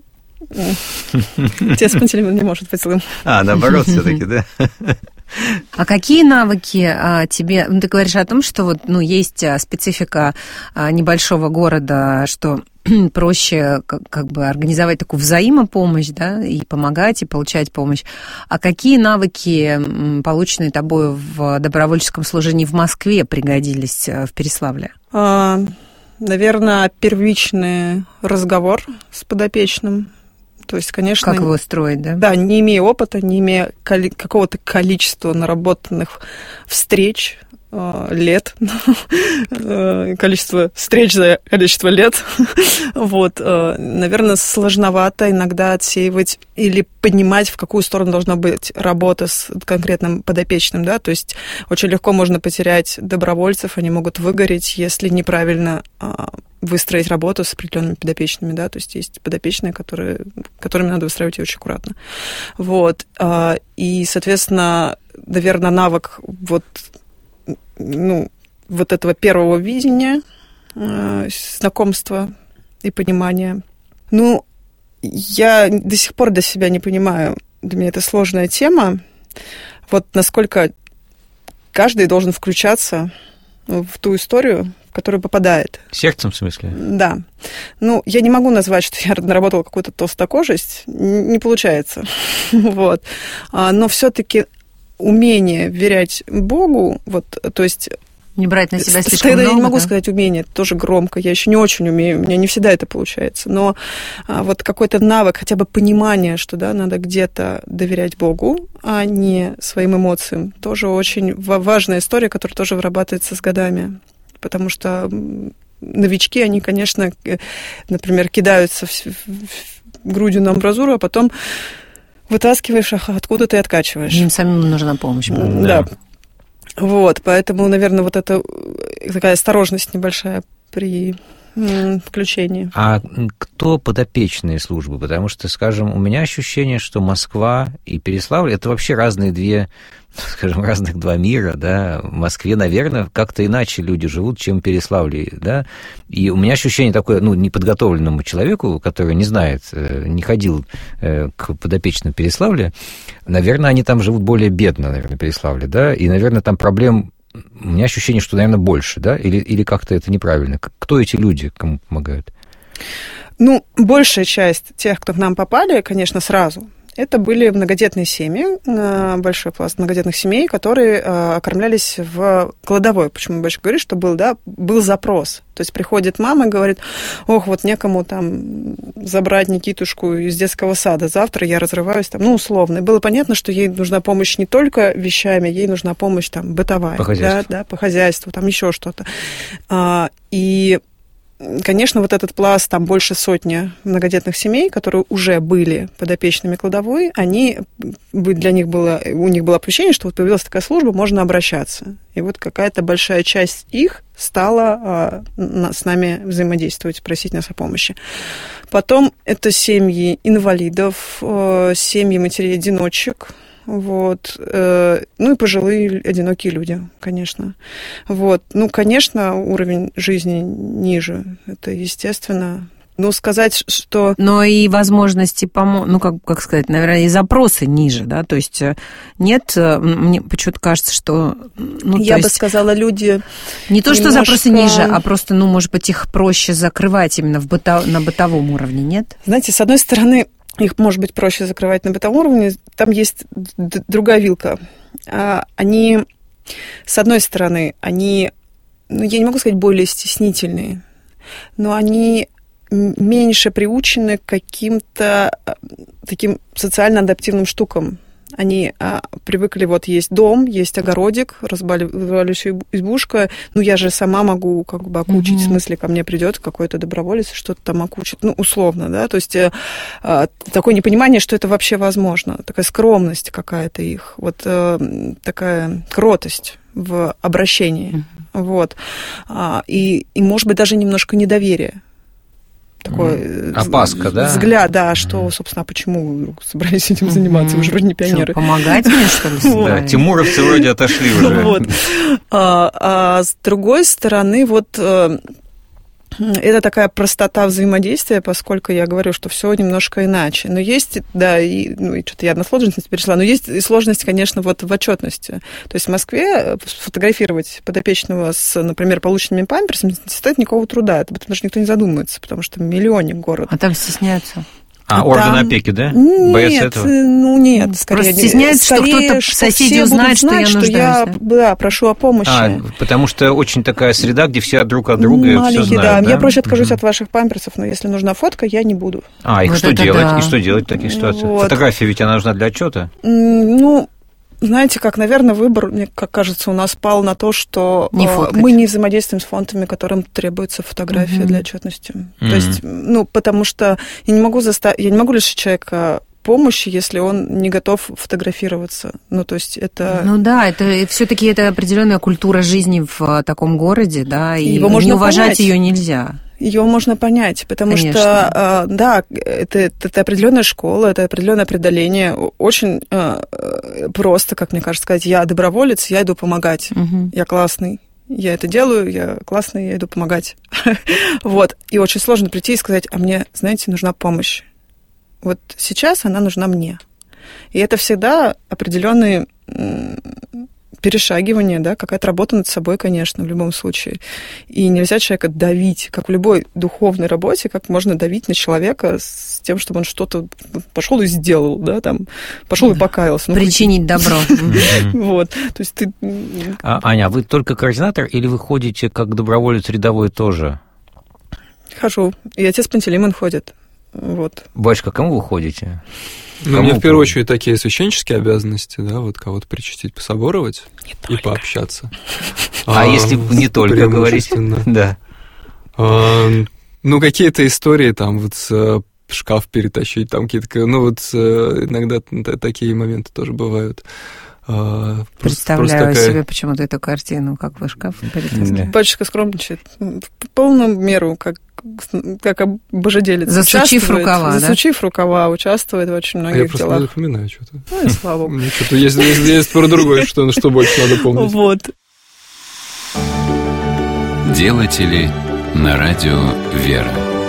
Отец Пантелеймон не может быть злым. А, наоборот, все-таки, да? А какие навыки а, тебе... Ну, ты говоришь о том, что вот, ну, есть специфика а, небольшого города, что проще как, как бы организовать такую взаимопомощь, да, и помогать, и получать помощь. А какие навыки, полученные тобой в добровольческом служении в Москве, пригодились в Переславле? А, наверное, первичный разговор с подопечным. То есть, конечно... Как его строить, да? Да, не имея опыта, не имея коли- какого-то количества наработанных встреч, э, лет, количество встреч за количество лет, вот, э, наверное, сложновато иногда отсеивать или понимать, в какую сторону должна быть работа с конкретным подопечным, да, то есть очень легко можно потерять добровольцев, они могут выгореть, если неправильно э, выстроить работу с определенными подопечными, да, то есть есть подопечные, которые, которыми надо выстраивать ее очень аккуратно. Вот. И, соответственно, наверное, навык вот, ну, вот этого первого видения, знакомства и понимания. Ну, я до сих пор для себя не понимаю, для меня это сложная тема, вот насколько каждый должен включаться в ту историю, в которую попадает. Сердцем, в смысле? Да. Ну, я не могу назвать, что я наработала какую-то толстокожесть, не получается. Вот. Но все-таки умение верять Богу, вот, то есть... Не брать на себя слишком Тогда много, я не могу да? сказать умение, это тоже громко, я еще не очень умею, у меня не всегда это получается, но а, вот какой-то навык, хотя бы понимание, что, да, надо где-то доверять Богу, а не своим эмоциям, тоже очень важная история, которая тоже вырабатывается с годами, потому что новички, они, конечно, например, кидаются в, в, в грудью на амбразуру, а потом вытаскиваешь, ах, откуда ты откачиваешь. Им самим нужна помощь. Да. Вот, поэтому, наверное, вот это такая осторожность небольшая при включении. А кто подопечные службы? Потому что, скажем, у меня ощущение, что Москва и Переславль — это вообще разные две, скажем, разных два мира, да. В Москве, наверное, как-то иначе люди живут, чем в Переславле, да. И у меня ощущение такое, ну, неподготовленному человеку, который не знает, не ходил к подопечным Переславля, наверное, они там живут более бедно, наверное, в Переславле, да, и, наверное, там проблем, у меня ощущение, что, наверное, больше, да, или, или как-то это неправильно. Кто эти люди, кому помогают? Ну, большая часть тех, кто к нам попали, конечно, сразу, это были многодетные семьи, большой пласт многодетных семей, которые окормлялись в кладовой. Почему больше говорю, что был, да, был запрос. То есть приходит мама и говорит: ох, вот некому там забрать Никитушку из детского сада, завтра я разрываюсь там, ну, условно. И было понятно, что ей нужна помощь не только вещами, ей нужна помощь там бытовая. По хозяйству. Да, да, по хозяйству, там еще что-то. И конечно, вот этот пласт, там больше сотни многодетных семей, которые уже были подопечными кладовой, они, для них было, у них было ощущение, что вот появилась такая служба, можно обращаться. И вот какая-то большая часть их стала а, с нами взаимодействовать, просить нас о помощи. Потом это семьи инвалидов, семьи матерей-одиночек, вот, ну и пожилые одинокие люди, конечно. Вот, ну, конечно, уровень жизни ниже, это естественно. Ну, сказать, что... Но и возможности помочь, ну, как, как сказать, наверное, и запросы ниже, да, то есть нет, мне почему-то кажется, что... Ну, Я бы есть, сказала, люди... Не то, что немножко... запросы ниже, а просто, ну, может быть, их проще закрывать именно в быто... на бытовом уровне, нет? Знаете, с одной стороны, их, может быть, проще закрывать на бытовом уровне, там есть другая вилка. Они, с одной стороны, они, ну, я не могу сказать более стеснительные, но они меньше приучены к каким-то таким социально адаптивным штукам. Они а, привыкли, вот есть дом, есть огородик, разваливающая избушка, ну я же сама могу как бы окучить, mm-hmm. в смысле ко мне придет какой-то доброволец и что-то там окучит, ну условно, да, то есть а, такое непонимание, что это вообще возможно, такая скромность какая-то их, вот а, такая кротость в обращении, mm-hmm. вот, а, и, и, может быть, даже немножко недоверие. Такой опаска, да? Взгляд, да, что, собственно, почему вы собрались этим заниматься, вы же вроде не пионеры. Что, помогать мне, что ли? Да, тимуровцы вроде отошли уже. Вот. А, а с другой стороны, вот это такая простота взаимодействия, поскольку я говорю, что все немножко иначе. Но есть, да, и, ну, и что-то я на сложность перешла, но есть и сложность, конечно, вот в отчетности. То есть в Москве сфотографировать подопечного с, например, полученными памперсами не стоит никакого труда. Об этом даже никто не задумывается, потому что миллионник город. А там стесняются. А, а органы там... опеки, да? Нет, боятся этого? Ну нет, скорее. Просто стесняются, что кто-то в соседи узнает, что я нуждаюсь. Я, да, прошу о помощи. А, потому что очень такая среда, где все друг от друга Маленький, все знают, да. да? Я проще откажусь угу. от ваших памперсов, но если нужна фотка, я не буду. А, и вот что делать? Да. И что делать в таких ситуациях? Вот. Фотография ведь она нужна для отчета? Ну... Знаете, как, наверное, выбор, мне как кажется, у нас пал на то, что не мы не взаимодействуем с фондами, которым требуется фотография uh-huh. для отчетности. Uh-huh. То есть, ну, потому что я не могу заставить, я не могу лишить человека помощи, если он не готов фотографироваться. Ну, то есть это... Ну да, это все-таки это определенная культура жизни в таком городе, да, и его можно не уважать понять. ее нельзя. Ее можно понять, потому Конечно. что, да, это, это определенная школа, это определенное преодоление. Очень просто, как мне кажется, сказать, я доброволец, я иду помогать, угу. я классный. Я это делаю, я классный, я иду помогать. Вот. И очень сложно прийти и сказать, а мне, знаете, нужна помощь. Вот сейчас она нужна мне. И это всегда определенные перешагивание, да, какая-то работа над собой, конечно, в любом случае. И нельзя человека давить, как в любой духовной работе, как можно давить на человека с тем, чтобы он что-то пошел и сделал, да, там, пошел и покаялся. Ну, причинить добро. Вот, то есть ты... Аня, вы только координатор или вы ходите как доброволец рядовой тоже? Хожу. И отец Пантелеймон ходит. Вот. Батюшка, кому вы ходите? Ну, у меня в первую очередь такие священнические обязанности, да, вот кого-то причастить, пособоровать и пообщаться. А, а если не только говорить? Да. А, ну, какие-то истории, там, вот шкаф перетащить, там какие-то, ну, вот иногда такие моменты тоже бывают. А, Представляю такая... себе почему-то эту картину, как вы шкаф перетащили. Батюшка скромничает в полную меру, как как божеделец. Засучив рукава, Засучив да? рукава, участвует в очень многих а я просто делах. не запоминаю что-то. Ну и слава богу. Мне что-то есть, есть, есть про другое, что, что больше надо помнить. Вот. Делатели на радио «Вера».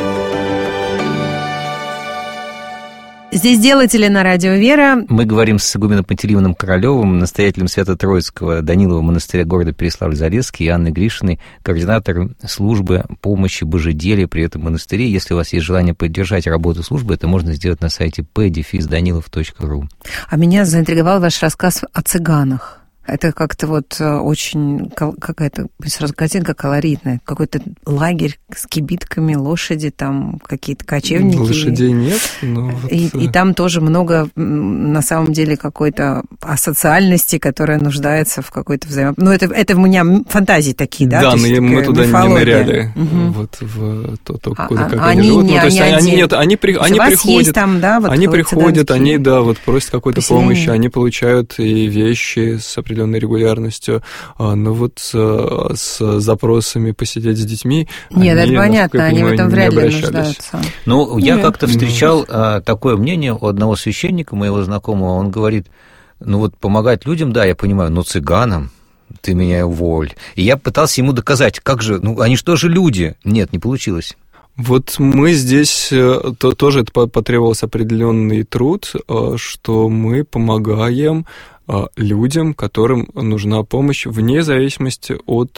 Здесь делатели на радио «Вера». Мы говорим с игуменом Пантелеймоном Королёвым, настоятелем Свято-Троицкого Данилова монастыря города Переславль-Залесский, и Анной Гришиной, координатором службы помощи божеделия при этом монастыре. Если у вас есть желание поддержать работу службы, это можно сделать на сайте пэ дефис данилов точка ру. А меня заинтриговал ваш рассказ о цыганах. Это как-то вот очень какая-то сразу картинка колоритная. Какой-то лагерь с кибитками, лошади, там какие-то кочевники. Лошадей нет, но... И, вот... и там тоже много, на самом деле, какой-то асоциальности, которая нуждается в какой-то взаимодействии. Ну, это, это у меня фантазии такие, да? Да, но мы туда мифология. не ныряли. Угу. Вот в то, то а, куда, как они они живут. Не, ну, то есть они, они, нет, они, при, они приходят, там, да, вот они приходят, они, да, вот просят какой-то поселение. помощи, они получают и вещи с определенной регулярностью, но вот с, с запросами посидеть с детьми. Нет, они, это понятно, они понимаю, в этом вряд ли обращались. нуждаются. Ну, я Нет. как-то встречал а, такое мнение у одного священника, моего знакомого, он говорит, ну вот помогать людям, да, я понимаю, но цыганам ты меня уволь. И я пытался ему доказать, как же, ну они же тоже люди. Нет, не получилось. Вот мы здесь то, тоже это потребовался определенный труд, что мы помогаем людям, которым нужна помощь, вне зависимости от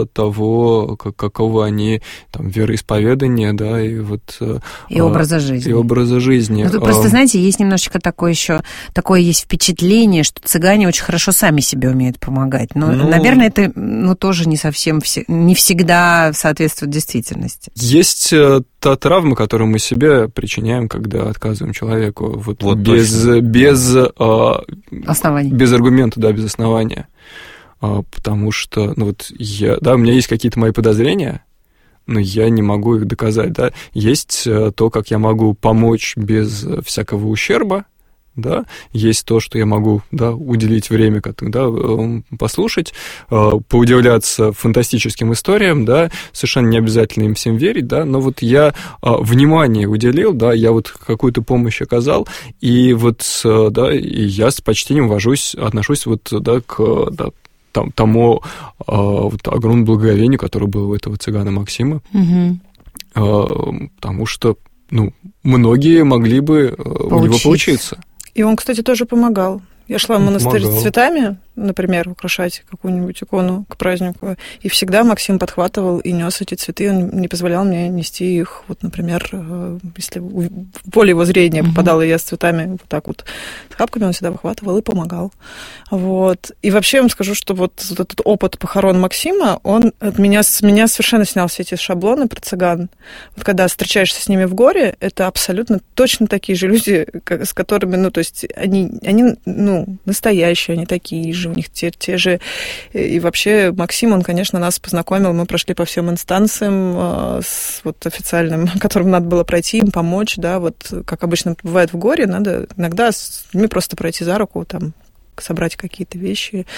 того, какого они там вероисповедания, да, и вот и образа жизни. И образа жизни. Ну, просто, знаете, есть немножечко такое еще, такое есть впечатление, что цыгане очень хорошо сами себе умеют помогать. Но, ну, наверное, это, ну, тоже не совсем, не всегда соответствует действительности. Есть та травма, которую мы себе причиняем, когда отказываем человеку, вот, вот без, без оснований. Без аргумента, да, без основания. А, потому что, ну вот я, да, у меня есть какие-то мои подозрения, но я не могу их доказать, да. Есть то, как я могу помочь без всякого ущерба, да, есть то, что я могу, да, уделить время, да, послушать, поудивляться фантастическим историям, да, совершенно не обязательно им всем верить, да, но вот я внимание уделил, да, я вот какую-то помощь оказал, и вот, да, и я с почтением вожусь, отношусь вот, да, к, да, там, тому вот, огромному благоговению, которое было у этого цыгана Максима, угу. потому что, ну, многие могли бы Поучиться. у него поучиться. И он, кстати, тоже помогал. Я шла в монастырь помогал. с цветами, например, украшать какую-нибудь икону к празднику, и всегда Максим подхватывал и нес эти цветы, он не позволял мне нести их, вот, например, если в поле его зрения uh-huh. попадала я с цветами вот так вот, с хапками, он всегда выхватывал и помогал. Вот. И вообще я вам скажу, что вот, вот этот опыт похорон Максима, он от меня, с меня совершенно снял все эти шаблоны про цыган. Вот когда встречаешься с ними в горе, это абсолютно точно такие же люди, с которыми, ну, то есть они, они ну, настоящие, они такие же, у них те, те же. И вообще Максим, он, конечно, нас познакомил, мы прошли по всем инстанциям с вот официальным, которым надо было пройти, им помочь, да, вот как обычно бывает в горе, надо иногда с людьми просто пройти за руку, там, собрать какие-то вещи.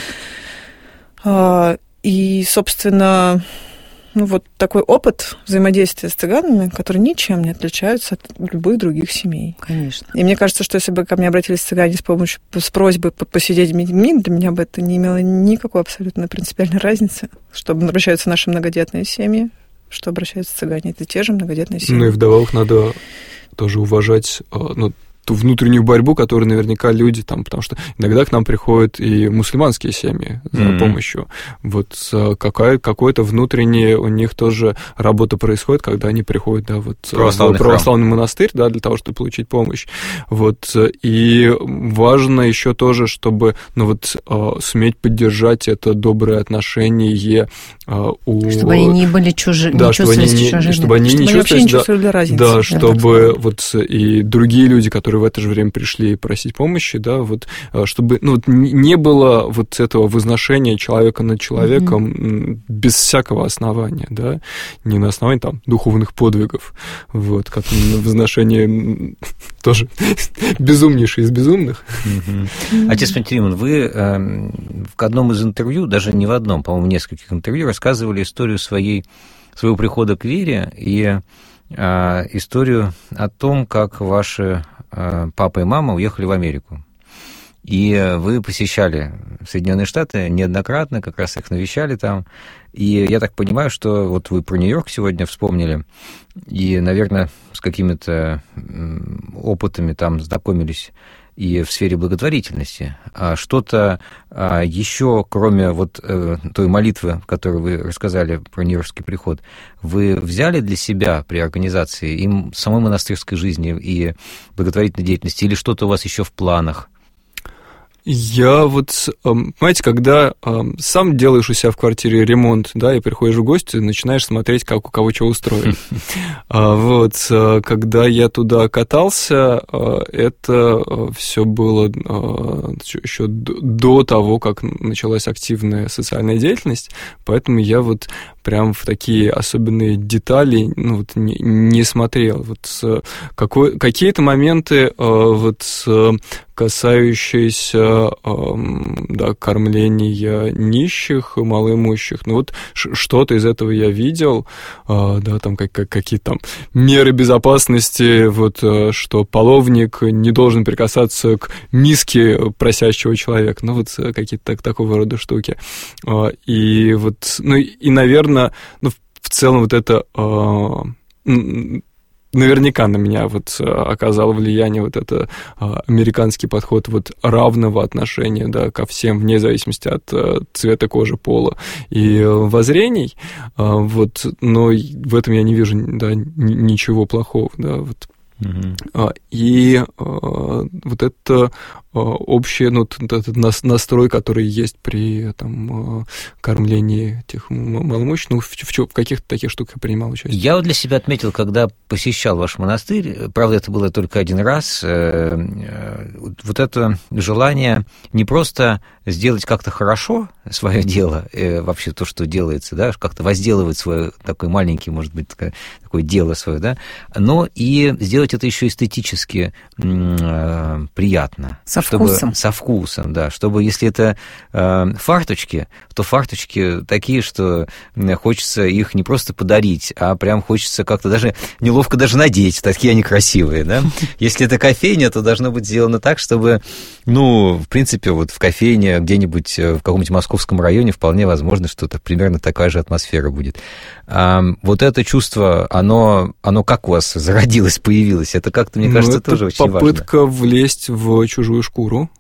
И, собственно, ну, вот такой опыт взаимодействия с цыганами, который ничем не отличаются от любых других семей. Конечно. И мне кажется, что если бы ко мне обратились цыгане с помощью, с просьбой посидеть с детьми, для меня бы это не имело никакой абсолютно принципиальной разницы, что обращаются наши многодетные семьи, что обращаются цыгане. Это те же многодетные семьи. Ну и вдобавок надо тоже уважать, ну, ту внутреннюю борьбу, которую наверняка люди там, потому что иногда к нам приходят и мусульманские семьи за mm-hmm. помощью. Вот какая, какой-то внутренний у них тоже работа происходит, когда они приходят, да, вот в православный монастырь, да, для того, чтобы получить помощь. Вот, и важно еще тоже, чтобы, ну вот, суметь поддержать это доброе отношение у... Чтобы они не были чужи, да, не чтобы чувствовали они не, чужими. чтобы они чтобы не они чувствовали, не чувствовали да, разницы. да, чтобы вот и другие люди, которые в это же время пришли просить помощи, да, вот, чтобы, ну, вот, не было вот этого возношения человека над человеком mm-hmm. без всякого основания, да, не на основании там духовных подвигов, вот, как возношение тоже безумнейшее из безумных. Mm-hmm. Отец Пантелеймон, вы э, в одном из интервью, даже не в одном, по-моему, в нескольких интервью рассказывали историю своей, своего прихода к вере и э, историю о том, как ваши папа и мама уехали в Америку. И вы посещали Соединенные Штаты неоднократно, как раз их навещали там. И я так понимаю, что вот вы про Нью-Йорк сегодня вспомнили, и, наверное, с какими-то опытами там знакомились и в сфере благотворительности. А что-то еще, кроме вот той молитвы, которую вы рассказали про Нью-Йоркский приход, вы взяли для себя при организации им самой монастырской жизни и благотворительной деятельности, или что-то у вас еще в планах? Я вот, понимаете, когда сам делаешь у себя в квартире ремонт, да, и приходишь в гости, начинаешь смотреть, как у кого что устроено. Вот, когда я туда катался, это все было еще до того, как началась активная социальная деятельность, поэтому я вот прям в такие особенные детали ну, вот, не, не смотрел. Вот, какой, какие-то моменты вот, касающиеся да, кормления нищих, малоимущих, ну вот что-то из этого я видел, да, там как, как, какие-то там меры безопасности, вот, что половник не должен прикасаться к миске просящего человека, ну вот какие-то так, такого рода штуки. И вот, ну и, наверное, ну, в целом вот это наверняка на меня вот оказало влияние вот это американский подход вот равного отношения, да, ко всем, вне зависимости от цвета кожи, пола и воззрений, вот, но в этом я не вижу, да, ничего плохого, да, вот. Uh-huh. И вот это общий ну, этот настрой, который есть при там, кормлении этих маломощных, ну, в, в, в каких-то таких штуках я принимал участие. Я вот для себя отметил, когда посещал ваш монастырь, правда, это было только один раз, вот это желание не просто сделать как-то хорошо свое дело, вообще то, что делается, да, как-то возделывать свое такое маленькое, может быть, такое, такое дело свое, да, но и сделать это еще эстетически приятно. Со чтобы, вкусом. Со вкусом, да. Чтобы, если это э, фарточки, то фарточки такие, что хочется их не просто подарить, а прям хочется как-то даже неловко даже надеть. Такие они красивые, да. Если это кофейня, то должно быть сделано так, чтобы, ну, в принципе, вот в кофейне где-нибудь в каком-нибудь московском районе вполне возможно, что это примерно такая же атмосфера будет. А вот это чувство, оно, оно как у вас зародилось, появилось? Это как-то, мне кажется, ну, тоже очень важно. Попытка влезть в чужую шкуру,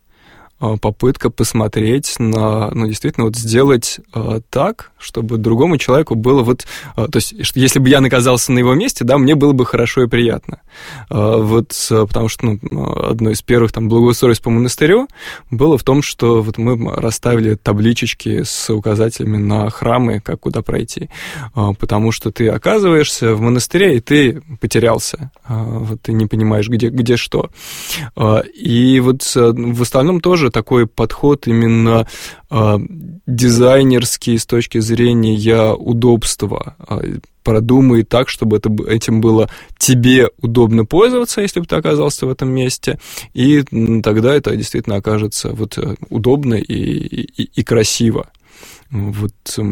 попытка посмотреть на, ну, действительно, вот сделать э, так, чтобы другому человеку было вот, э, то есть, если бы я оказался на его месте, да, мне было бы хорошо и приятно. Э, вот, э, потому что, ну, одно из первых, там, благоустройств по монастырю было в том, что вот мы расставили табличечки с указателями на храмы, как куда пройти, э, потому что ты оказываешься в монастыре, и ты потерялся, э, вот, ты не понимаешь, где, где что. Э, и вот э, в остальном тоже такой подход именно э, дизайнерский с точки зрения удобства. Э, продумай так, чтобы это, этим было тебе удобно пользоваться, если бы ты оказался в этом месте, и тогда это действительно окажется вот, удобно и, и, и красиво. Вот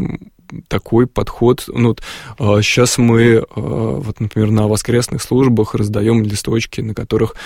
такой подход. Ну, вот, а, сейчас мы, а, вот, например, на воскресных службах раздаем листочки, на которых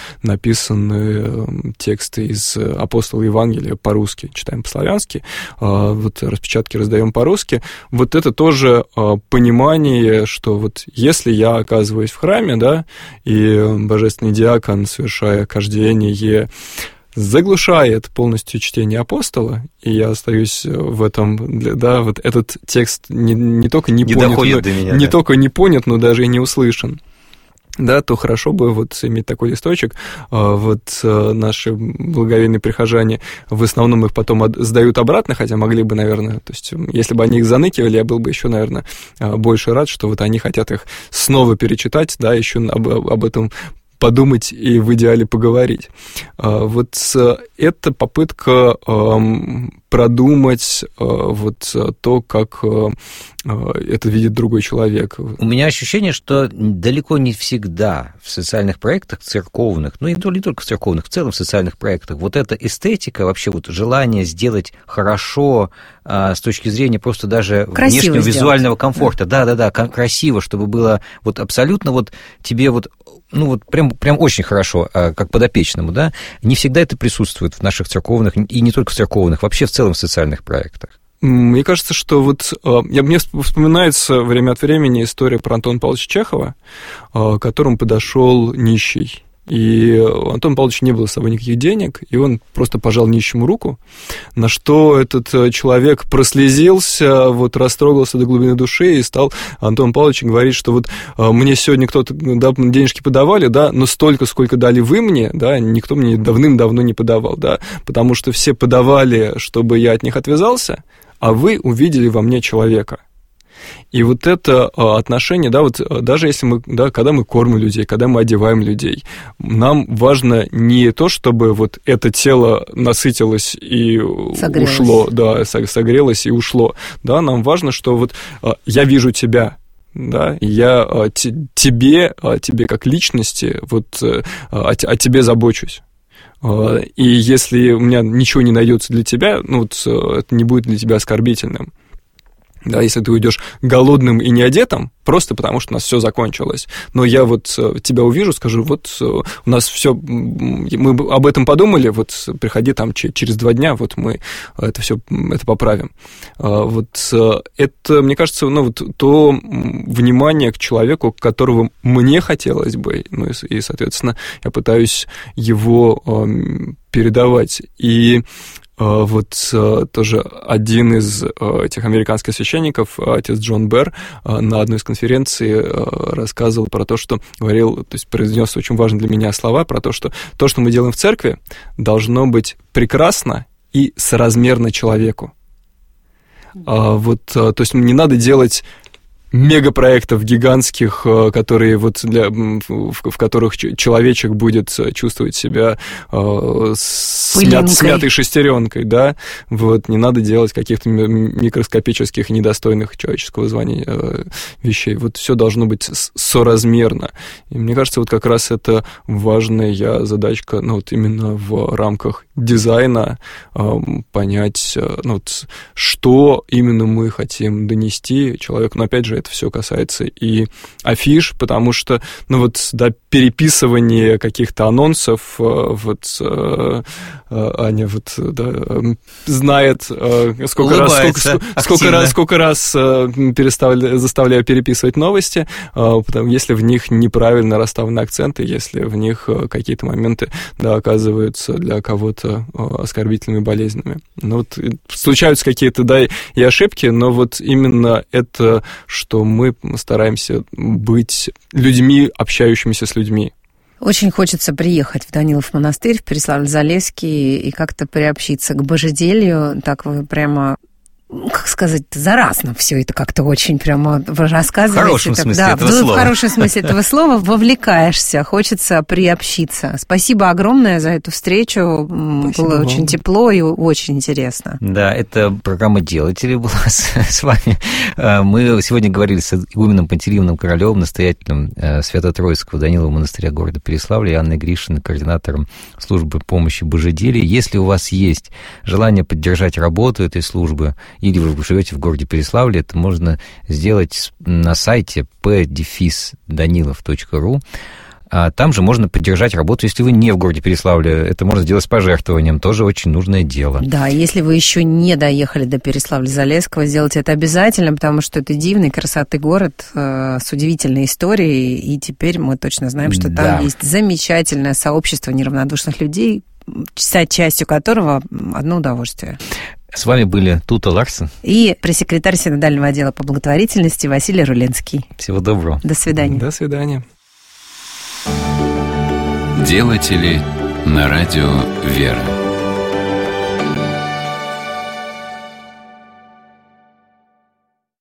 написаны тексты из апостола Евангелия по-русски, читаем по-славянски, а, вот распечатки раздаем по-русски. Вот это тоже а, понимание, что вот если я оказываюсь в храме, да, и божественный диакон, совершая кождение, заглушает полностью чтение апостола, и я остаюсь в этом, да, вот этот текст не, не только не, не понят, но, до меня, не да. только не понят, но даже и не услышан. Да, то хорошо бы вот иметь такой листочек. Вот наши благоверные прихожане в основном их потом сдают обратно, хотя могли бы, наверное, то есть если бы они их заныкивали, я был бы еще, наверное, больше рад, что вот они хотят их снова перечитать, да, еще об, об этом подумать и в идеале поговорить. Вот это попытка продумать вот то, как это видит другой человек. У меня ощущение, что далеко не всегда в социальных проектах церковных, ну и не только в церковных, в целом в социальных проектах, вот эта эстетика, вообще вот желание сделать хорошо с точки зрения просто даже красиво внешнего сделать. Визуального комфорта, да-да-да, красиво, чтобы было вот абсолютно вот тебе вот, ну вот прям, прям очень хорошо, как подопечному, да, не всегда это присутствует в наших церковных, и не только в церковных, вообще в целом в социальных проектах. Мне кажется, что вот я, мне вспоминается время от времени история про Антона Павловича Чехова, к которому подошел нищий И у Антона Павловича не было с собой никаких денег, и он просто пожал нищему руку, на что этот человек прослезился, вот растрогался до глубины души и стал Антону Павловичу говорить, что вот мне сегодня кто-то, да, денежки подавали, да, но столько, сколько дали вы мне, да, никто мне давным-давно не подавал, да, потому что все подавали, чтобы я от них отвязался, а вы увидели во мне человека. И вот это отношение, да, вот даже если мы, да, когда мы кормим людей, когда мы одеваем людей, нам важно не то, чтобы вот это тело насытилось и согрелось. ушло, да, согрелось и ушло, да, нам важно, что вот я вижу тебя, да, я тебе, тебе как личности, вот о, о тебе забочусь. И если у меня ничего не найдется для тебя, ну вот это не будет для тебя оскорбительным. Да, если ты уйдешь голодным и неодетым, просто потому что у нас все закончилось. Но я вот тебя увижу, скажу, вот у нас все, мы об этом подумали, вот приходи там через два дня, вот мы это все это поправим. Вот это, мне кажется, ну вот то внимание к человеку, которого мне хотелось бы, ну и, и соответственно, я пытаюсь его передавать. И вот тоже один из этих американских священников, отец Джон Берр, на одной из конференций рассказывал про то, что говорил, то есть произнес очень важные для меня слова про то, что то, что мы делаем в церкви, должно быть прекрасно и соразмерно человеку. Вот, то есть не надо делать мегапроектов гигантских, которые вот для, в которых человечек будет чувствовать себя э, смят, смятой шестеренкой, да, вот, не надо делать каких-то микроскопических, недостойных человеческого звания э, вещей, вот все должно быть соразмерно, и мне кажется, вот как раз это важная задачка, ну, вот именно в рамках дизайна э, понять, э, ну, вот, что именно мы хотим донести человеку, но опять же, это все касается и афиш, потому что, ну вот, да, переписывание каких-то анонсов, вот Аня вот, да, знает, сколько раз, сколько, сколько раз, сколько раз переставля, заставляю переписывать новости, потому, если в них неправильно расставлены акценты, если в них какие-то моменты, да, оказываются для кого-то оскорбительными, болезненными. Ну вот случаются какие-то, да, и ошибки, но вот именно это, что мы стараемся быть людьми, общающимися с людьми. Очень хочется приехать в Данилов монастырь, в Переславль-Залесский и как-то приобщиться к божеделью. Так вы прямо, как сказать, заразно все это как-то очень прямо вы рассказываете. В хорошем так, смысле да, этого в, слова. В хорошем смысле этого слова вовлекаешься, хочется приобщиться. Спасибо огромное за эту встречу. Спасибо Было вам. Очень тепло и очень интересно. Да, это программа «Делатели» была с, с вами. Мы сегодня говорили с игуменом Пантелеимоном Королевым, настоятелем Свято-Троицкого Данилова монастыря города Переславля, и Анной Гришиной, координатором службы помощи божеделия. Если у вас есть желание поддержать работу этой службы, или вы живете в городе Переславле, это можно сделать на сайте пэ данилов точка ру. А там же можно поддержать работу, если вы не в городе Переславле. Это можно сделать с пожертвованием, тоже очень нужное дело. Да, если вы еще не доехали до Переславля-Залесского, сделайте это обязательно, потому что это дивный красоты город э, с удивительной историей, и теперь мы точно знаем, что да. там есть замечательное сообщество неравнодушных людей, стать частью которого одно удовольствие. С вами были Тута Ларсен и пресс-секретарь Синодального отдела по благотворительности Василий Руленский. Всего доброго. До свидания. До свидания. Делатели на радио «Вера».